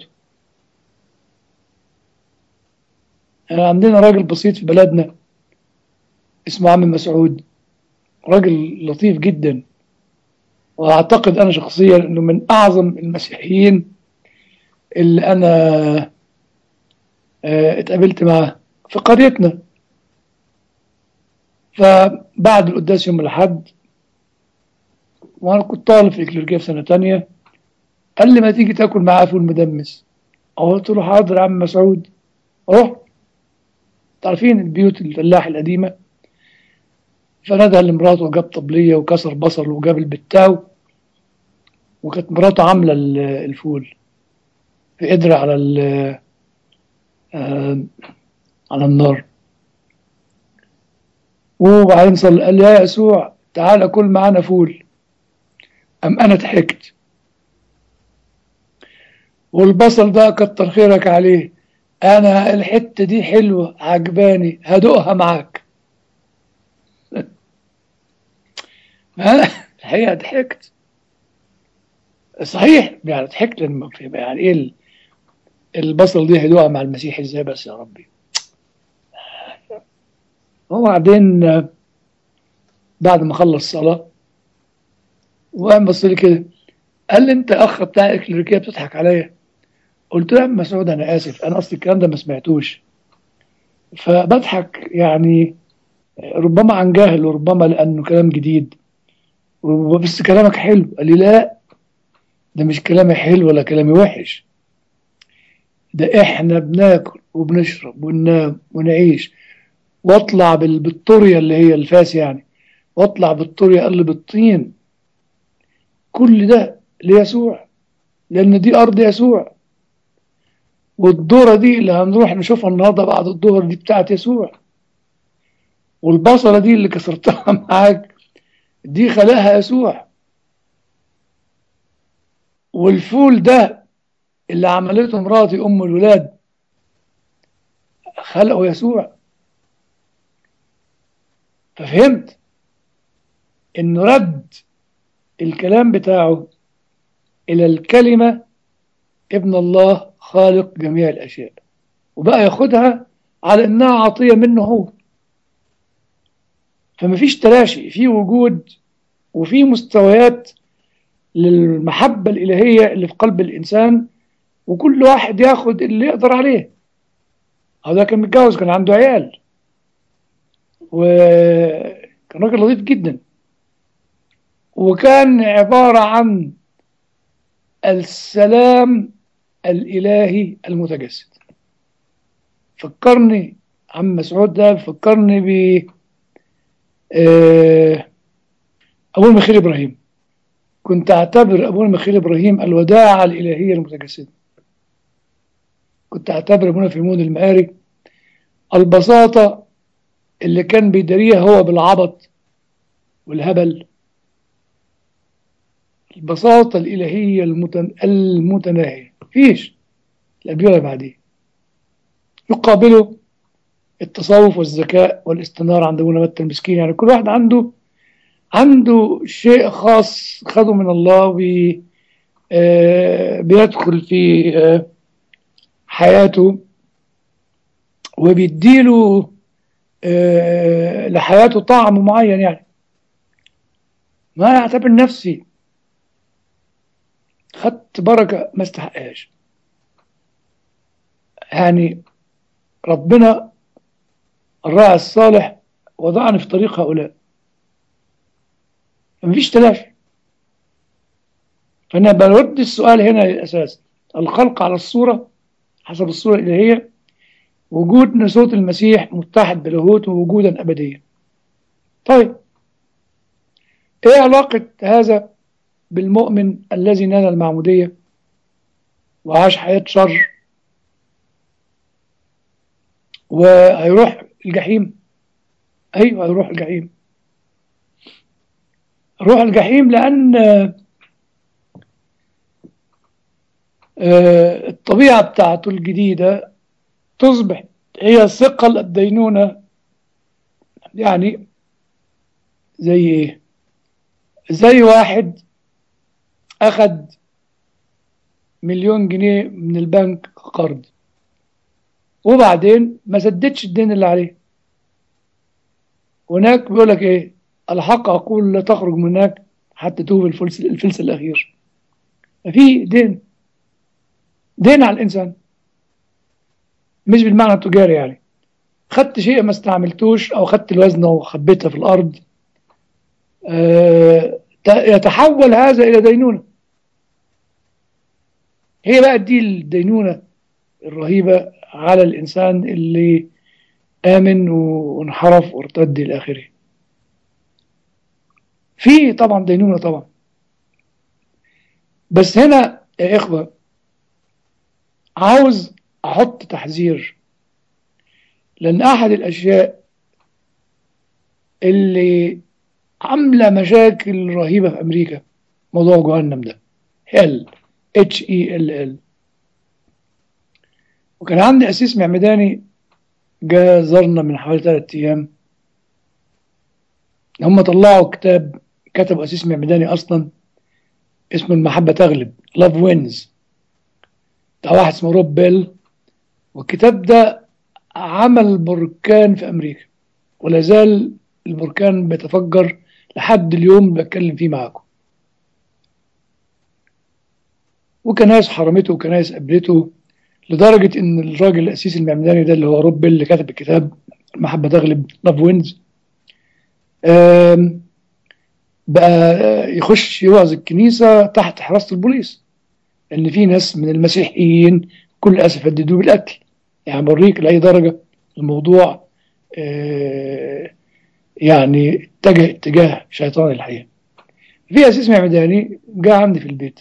عندنا راجل بسيط في بلدنا اسمه عم مسعود، راجل لطيف جدا، واعتقد انا شخصيا انه من اعظم المسيحيين اللي انا اتقابلت معاه في قريتنا. فبعد القداس يوم الاحد، وانا كنت طالب في الكليريكيه في سنه تانية، قال لي ما تيجي تاكل معاه فول مدمس. قلت له حاضر يا عم مسعود. رحت، تعرفين البيوت الفلاح القديمه، فندى لمراته وجاب طبليه وكسر بصل وجاب البتاو، وكانت مراته عامله الفول في قدر على النار. وبعدين صلى قال لي يا يسوع تعالى كل معانا فول. انا ضحكت، والبصل ده كتر خيرك عليه، انا الحته دي حلوه عجباني هدوقها معاك. أنا الحقيقة ضحكت، صحيح يعني ضحكت لما يعني إيه البصل دي هيدوقها مع المسيح إزاي بس يا ربي. وبعدين بعد ما خلص صلاة وقام بص لي كده، قال لي أنت أخ بتاع الكليريكية بتضحك عليا. قلت له يا عم مسعود أنا آسف، أنا أصلي الكلام ده ما سمعتوش، فبضحك يعني ربما عن جهل وربما لأنه كلام جديد، بس كلامك حلو. قال لي لا، ده مش كلامي حلو ولا كلامي وحش، ده احنا بناكل وبنشرب وننام ونعيش، واطلع بالطرية اللي هي الفاس يعني، واطلع بالطرية اللي بالطين، كل ده ليسوع، لأن دي أرض يسوع، والذرة دي اللي هنروح نشوفها النهاردة بعد الظهر دي بتاعت يسوع، والبصلة دي اللي كسرتها معاك دي خلاها يسوع، والفول ده اللي عملته مراتي أم الولاد خلقه يسوع. ففهمت إنه رد الكلام بتاعه إلى الكلمة ابن الله خالق جميع الأشياء، وبقى ياخدها على إنها عطية منه هو. فمفيش تلاشي في وجود، وفي مستويات للمحبة الإلهية اللي في قلب الإنسان، وكل واحد ياخد اللي يقدر عليه. هذا كان متجوز، كان عنده عيال، وكان راجل لطيف جدا، وكان عبارة عن السلام الإلهي المتجسد. فكرني عم مسعود ده، فكرني ب أبونا ميخائيل إبراهيم. كنت أعتبر أبونا ميخائيل إبراهيم الوداعة الإلهية المتجسدة. كنت أعتبر أبونا فيمون المقاري البساطة اللي كان بيداريها هو بالعبط والهبل، البساطة الإلهية المتناهية، مفيش لا قبل ولا بعديه. يقابله التصوف والذكاء والاستنارة عند أبونا متى المسكين. يعني كل واحد عنده شيء خاص خده من الله، بيدخل في حياته، وبيديله لحياته طعم معين. يعني ما اعتبر نفسي خدت بركة ما استحقهاش. يعني ربنا الراعي الصالح وضعني في طريق هؤلاء، مفيش تلافي. فأنا برد السؤال هنا للأساس: الخلق على الصورة حسب الصورة الإلهية، وجود نسوت المسيح متحد بلاهوته وجودا أبديا. طيب إيه علاقة هذا بالمؤمن الذي نال المعمودية وعاش حياة شر وهيروح الجحيم؟ أيوه هيروح الجحيم. روح الجحيم لأن الطبيعة بتاعته الجديدة تصبح هي ثقل الدينونة. يعني زي إيه؟ زي واحد أخد 1,000,000 جنيه من البنك قرض، وبعدين ما سددش الدين اللي عليه. هناك بيقول لك إيه؟ الحق أقول لا تخرج من هناك حتى توب الفلس الأخير. ففي دين على الإنسان، مش بالمعنى التجاري. يعني خدت شيء ما استعملتوش، أو خدت الوزنة وخبيتها في الأرض، يتحول هذا إلى دينونة. هي بقى دي الدينونة الرهيبة على الإنسان اللي آمن وانحرف وارتد إلى آخره. في طبعا دينونة طبعا، بس هنا يا إخوة عاوز أحط تحذير، لأن أحد الأشياء اللي عاملة مشاكل رهيبة في أمريكا موضوع جهنم ده، HELL. وكان عندي أسيس معمداني جاء زارنا من حوالي 3 أيام. هم طلعوا كتب أسيس معمداني أصلا، اسمه المحبة تغلب، Love Wins، بتاع واحد اسمه روب بيل. والكتاب ده عمل بركان في أمريكا، ولا زال البركان بيتفجر لحد اليوم بتكلم فيه معاكم. وكناس حرمته وكناس قبلته، لدرجة إن الراجل الأسيس المعمداني ده اللي هو روب بيل اللي كتب الكتاب المحبة تغلب، Love Wins، بقى يخش يوعظ الكنيسة تحت حراسة البوليس، لأن في ناس من المسيحيين كل أسف هددوه بالقتل. يعني بوريك لأي درجة الموضوع يعني اتجاه شيطاني الحقيقة. في أسيس معمداني جاء عندي في البيت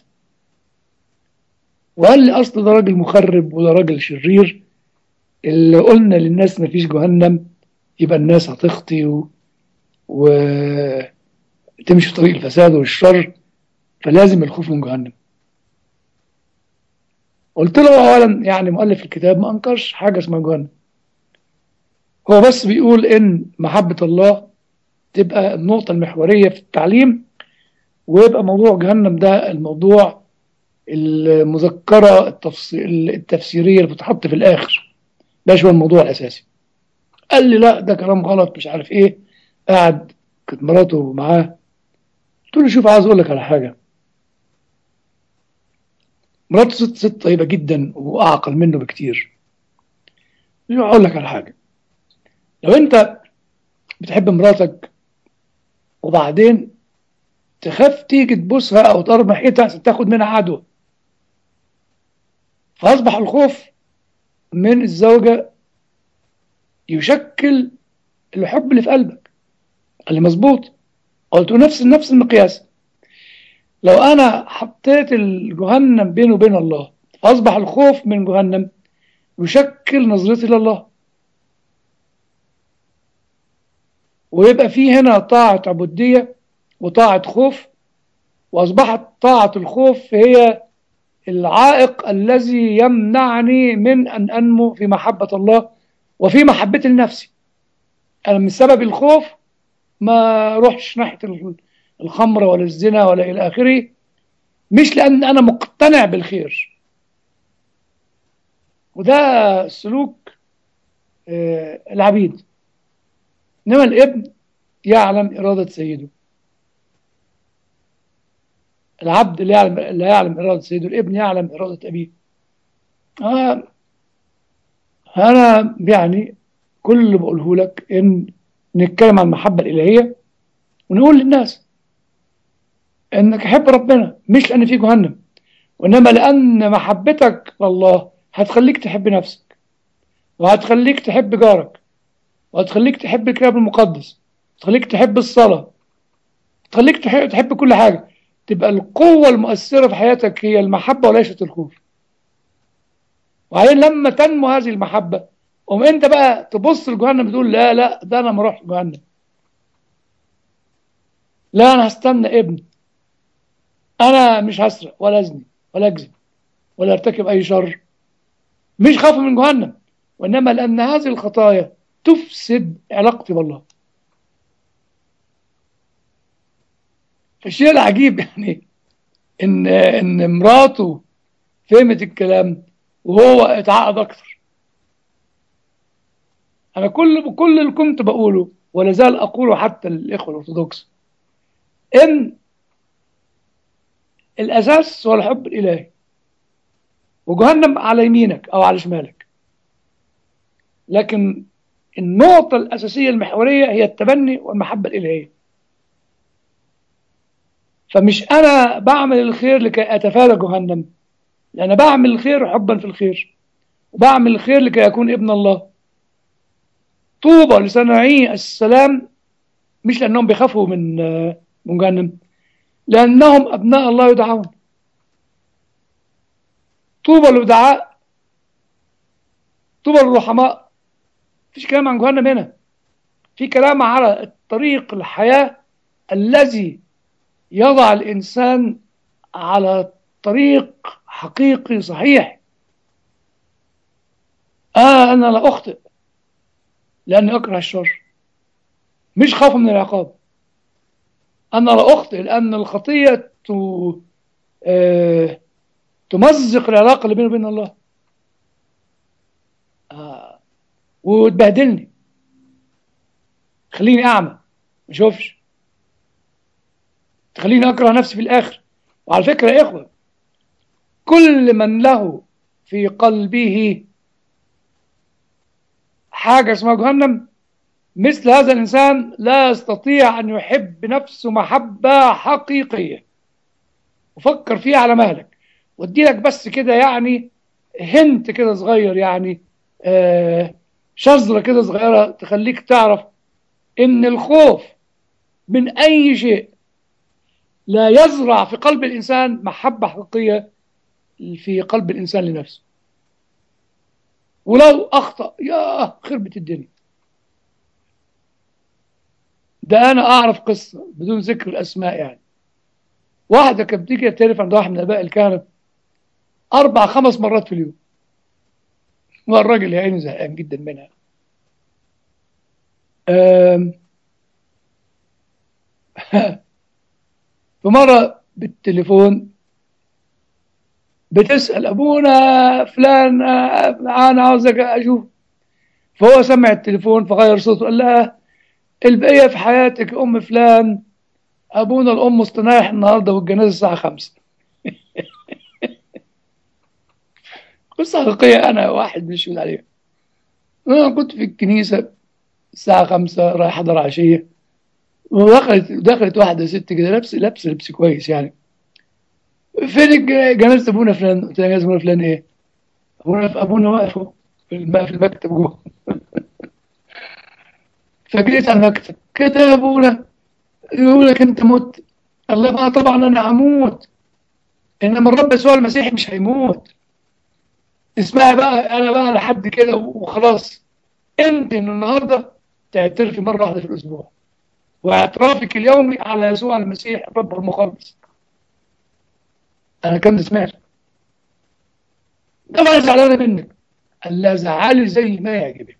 وقال لي أصل ده راجل مخرب وده راجل شرير، اللي قلنا للناس مفيش جهنم يبقى الناس هتخطي وتمشي في طريق الفساد والشر، فلازم الخوف من جهنم. قلت له اولا يعني مؤلف الكتاب ما انكرش حاجه اسمها جهنم، هو بس بيقول ان محبه الله تبقى النقطه المحوريه في التعليم، ويبقى موضوع جهنم ده الموضوع المذكره التفسيريه اللي بتتحط في الاخر، ده هو الموضوع الاساسي. قال لي لا ده كلام غلط مش عارف ايه. قعد كانت مراته معاه، قلت له شوف عايز اقول لك على حاجه. مراته ست طيبه جدا واعقل منه بكتير. اقول لك على حاجه، لو انت بتحب مراتك وبعدين تخاف تيجي تبوسها او تقرب ناحيتها عشان تاخد منها عدوى، فاصبح الخوف من الزوجه يشكل الحب اللي في قلبك. قال لي مظبوط. قلت له نفس المقياس. لو انا حطيت الجهنم بينه وبين الله، فاصبح الخوف من جهنم يشكل نظرتي لله، ويبقى في هنا طاعه عبوديه وطاعه خوف، واصبحت طاعه الخوف هي العائق الذي يمنعني من أن أنمو في محبة الله وفي محبتي لنفسي. أنا من سبب الخوف ما روحش ناحية الخمر ولا الزنا ولا إلى آخره، مش لأن أنا مقتنع بالخير. وده سلوك العبيد. إنما الابن يعلم إرادة سيده، العبد لا يعلم إرادة سيده، الابن يعلم إرادة أبيه. آه أنا يعني كل اللي بقوله لك إن نتكلم عن المحبة الإلهية ونقول للناس انك حب ربنا مش لان في جهنم، وانما لان محبتك لله هتخليك تحب نفسك، وهتخليك تحب جارك، وهتخليك تحب الكتاب المقدس، وتخليك تحب الصلاة، تخليك تحب كل حاجة. تبقى القوة المؤثرة في حياتك هي المحبة وليست الخوف. وبعدين لما تنمو هذه المحبة، قوم انت بقى تبص لجهنم تقول لا لا ده انا ما اروحش جهنم، لا انا هستنى ابن، انا مش هسرق ولا ازني ولا اكذب ولا ارتكب اي شر، مش خوفا من جهنم، وإنما لأن هذه الخطايا تفسد علاقتي بالله. الشيء العجيب يعني إن مراته فهمت الكلام وهو اتعقد أكثر. أنا كل اللي كنت بقوله ولا زال أقوله حتى للإخوة الأرثوذكس، إن الأساس هو الحب الإلهي، وجهنم على يمينك أو على شمالك، لكن النقطة الأساسية المحورية هي التبني والمحبة الإلهية. فمش أنا بعمل الخير لكي أتفادى جهنم، لأن بعمل الخير حبا في الخير، وبعمل الخير لكي أكون ابن الله. طوبى لصناعي السلام، مش لأنهم بيخافوا من جهنم، لأنهم أبناء الله يدعون. طوبى للدعاء، طوبى للرحماء. مفيش كلام عن جهنم هنا، في كلام على الطريق الحياة الذي يضع الإنسان على طريق حقيقي صحيح. أنا لا أخطئ لأني أكره الشر، مش خوفا من العقاب. أنا لا أخطئ، لأن الخطية تمزق العلاقة اللي بيني وبين الله، وتبهدلني، تخليني أعمى ما أشوفش، تخليني أكره نفسي في الآخر. وعلى فكرة يا إخوة، كل من له في قلبه حاجة اسمها جهنم، مثل هذا الإنسان لا يستطيع أن يحب نفسه محبة حقيقية. وفكر فيها على مهلك، وادي لك بس كده يعني هنت كده صغير، يعني شذرة كده صغيرة تخليك تعرف إن الخوف من أي شيء لا يزرع في قلب الإنسان محبة حقيقية في قلب الإنسان لنفسه. ولو أخطأ يا خربت الدنيا. ده أنا أعرف قصة بدون ذكر الأسماء، يعني واحدة كانت بتيجي تعرف عند واحد من آباء الكهنة 4 5 مرات في اليوم، والراجل يا عيني زهقان جدا منها. آم، في مرة بالتليفون بتسأل أبونا فلان، أنا عاوزك أشوف. فهو سمع التليفون فغير صوته، قال لها البقية في حياتك أم فلان، أبونا الأم مستنايح النهاردة والجنازة الساعة 5. قصة حقيقية، أنا واحد مش شهود عليها. أنا كنت في الكنيسة الساعة 5 رايح أحضر عشية، ودخلت واحدة ست كده لابسة لبس كويس يعني. فين جنازة أبونا فلان؟ قلت لها جنازة أبونا فلان إيه؟ أبونا واقف أهو في المكتب جوه. فجيت على المكتب كده يا أبونا، يقول لك أنت مت. الله بقى طبعا أنا هموت، إنما الرب يسوع المسيح مش هيموت. اسمعي بقى، أنا بقى لحد كده وخلاص. أنت من النهاردة تعترفي مرة واحدة في الأسبوع، واعترافك اليومي على يسوع المسيح الرب المخلص. أنا كنت سمعت طبعا زعلانة منك. قال لا، زعلي زي ما يعجبك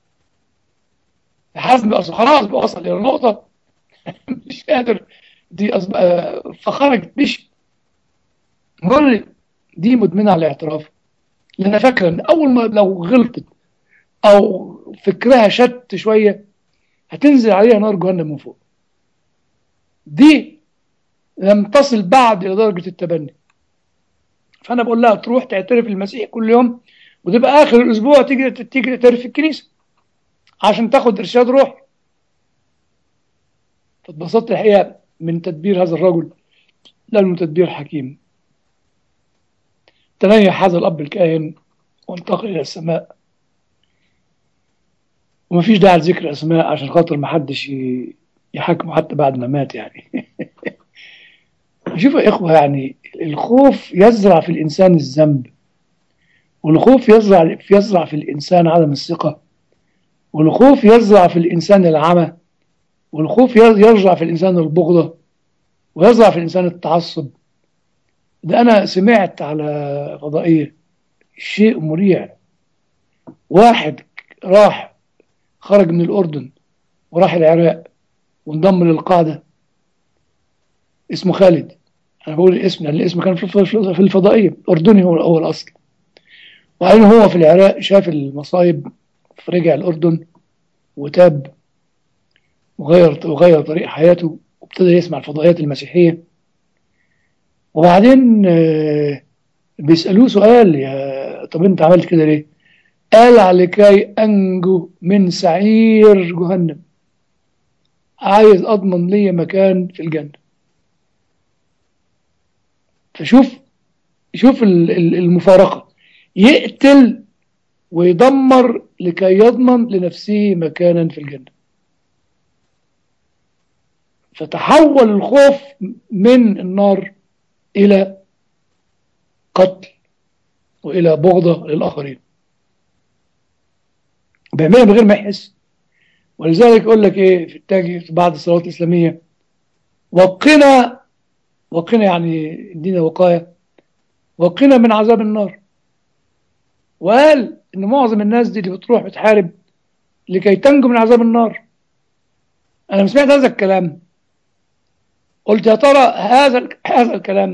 لحد ما خلاص بوصل إلى نقطة مش قادر. دي فخرجت مش بقول لي دي مدمنة على الاعتراف، لأن فاكرة إن أول ما لو غلطت أو فكرها شت شوية هتنزل عليها نار جهنم من فوق. دي لم تصل بعد إلى درجة التبني. فأنا بقول لها تروح تعترف المسيح كل يوم، وتبقى آخر الأسبوع تيجي تعترف في الكنيسة عشان تاخد إرشاد روح. فاتبسطت الحقيقة من تدبير هذا الرجل، لأنه تدبير حكيم. تنيح هذا الأب الكاهن وانتقل إلى السماء، ومفيش داعي لذكر أسماء عشان خاطر محدش يحاكمه حتى بعد ما مات يعني. شوفوا يا إخوة، يعني الخوف يزرع في الإنسان الذنب، والخوف يزرع في الإنسان عدم الثقة، والخوف يزرع في الإنسان العمى، والخوف يزرع في الإنسان البغضة، ويزرع في الإنسان التعصب. ده أنا سمعت على فضائية شيء مريع. واحد راح خرج من الأردن وراح العراق وانضم للقاعدة، اسمه خالد. أنا بقول الاسم لأن الاسم كان في الفضائية، أردني هو الأصل. وبعدين هو في العراق شاف المصايب، فرجع الأردن وتاب وغير طريق حياته، وابتدى يسمع الفضائيات المسيحية. وبعدين بيسألوه سؤال، طب أنت عملت كده ليه؟ قال لكي أنجو من سعير جهنم، عايز أضمن لي مكان في الجنة. شوف المفارقة، يقتل ويدمر لكي يضمن لنفسه مكانا في الجنة. فتحول الخوف من النار إلى قتل وإلى بغضة للآخرين، بيعملها من غير ما يحس. ولذلك يقول لك إيه في التاجي في بعض الصلوات الإسلامية: وقنا يعني ادينا وقاية، وقنا من عذاب النار. وقال إن معظم الناس دي اللي بتروح بتحارب لكي تنجو من عذاب النار. أنا سمعت هذا الكلام قلت يا ترى هذا الكلام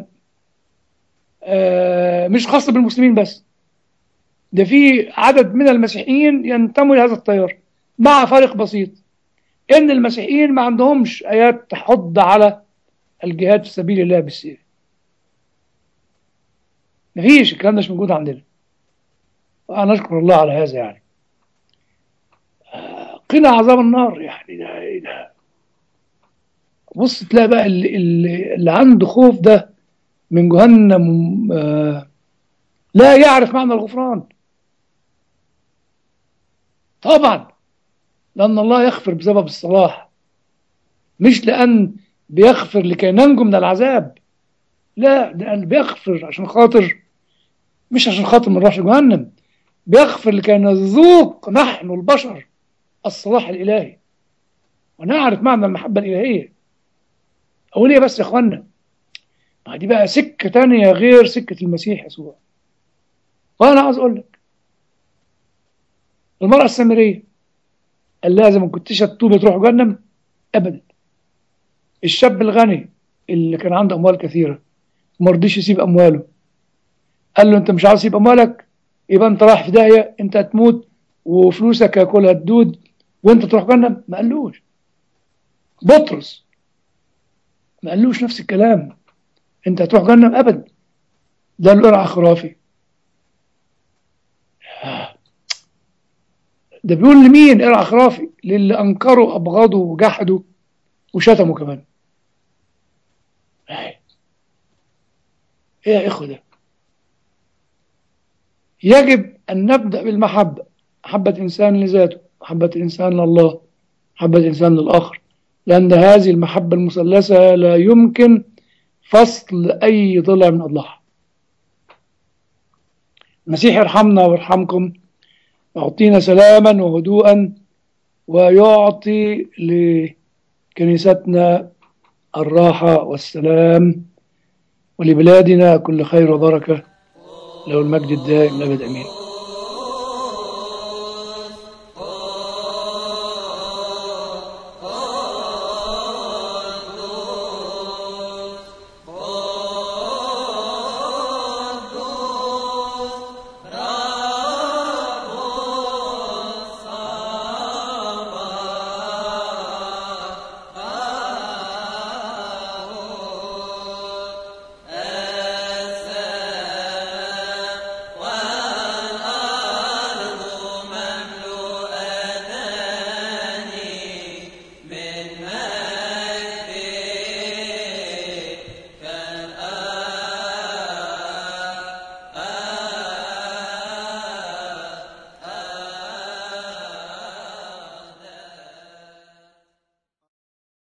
مش خاص بالمسلمين بس، ده في عدد من المسيحيين ينتموا لهذا التيار، مع فرق بسيط، ان المسيحيين ما عندهمش ايات تحض على الجهاد في سبيل الله بالسيف. مفيش، الكلام ده مش موجود عندنا، وانا اشكر الله على هذا. يعني قنا عذاب النار، يعني ده إيه ده؟ بص تلاقي بقى اللي عنده خوف ده من جهنم لا يعرف معنى الغفران طبعا، لأن الله يغفر بسبب الصلاح، مش لأن بيغفر لكي ننجو من العذاب، لا، ده بيغفر عشان خاطر، مش عشان خاطر ما نروحش جهنم، بيغفر لكي نذوق نحن البشر الصلاح الإلهي ونعرف معنى المحبة الإلهية. أقول إيه بس يا إخوانا، ما دي بقى سكة تانية غير سكة المسيح يسوع. وأنا عاوز أقول لك، المرأة السامرية قال لها إذا ما كنتش هتتوبي تروح جهنم أبدا. الشاب الغني اللي كان عنده أموال كثيرة ما رضيش يسيب أمواله، قال له أنت مش عاوز تسيب أموالك يبقى أنت رايح في داهية، أنت هتموت وفلوسك هياكلها الدود وأنت تروح جهنم. ما قالوش. بطرس ما قالوش نفس الكلام، أنت هتروح جهنم أبدا، ده القرع خرافي. ده بيقول لمين قرع خرافي؟ للي أنكروا أبغضوا وجحدوا وشتموا كمان. إيه يا إخوة ده؟ يجب أن نبدأ بالمحبة، محبة الإنسان لذاته، محبة الإنسان لله، محبة الإنسان للآخر، لأن هذه المحبة المثلثة لا يمكن فصل أي ضلع من أضلاعها. المسيح يرحمنا ويرحمكم، يعطينا سلاما وهدوءا، ويعطي لكنيستنا الراحة والسلام، ولبلادنا كل خير وبركة، له المجد الدائم الأبد أمين.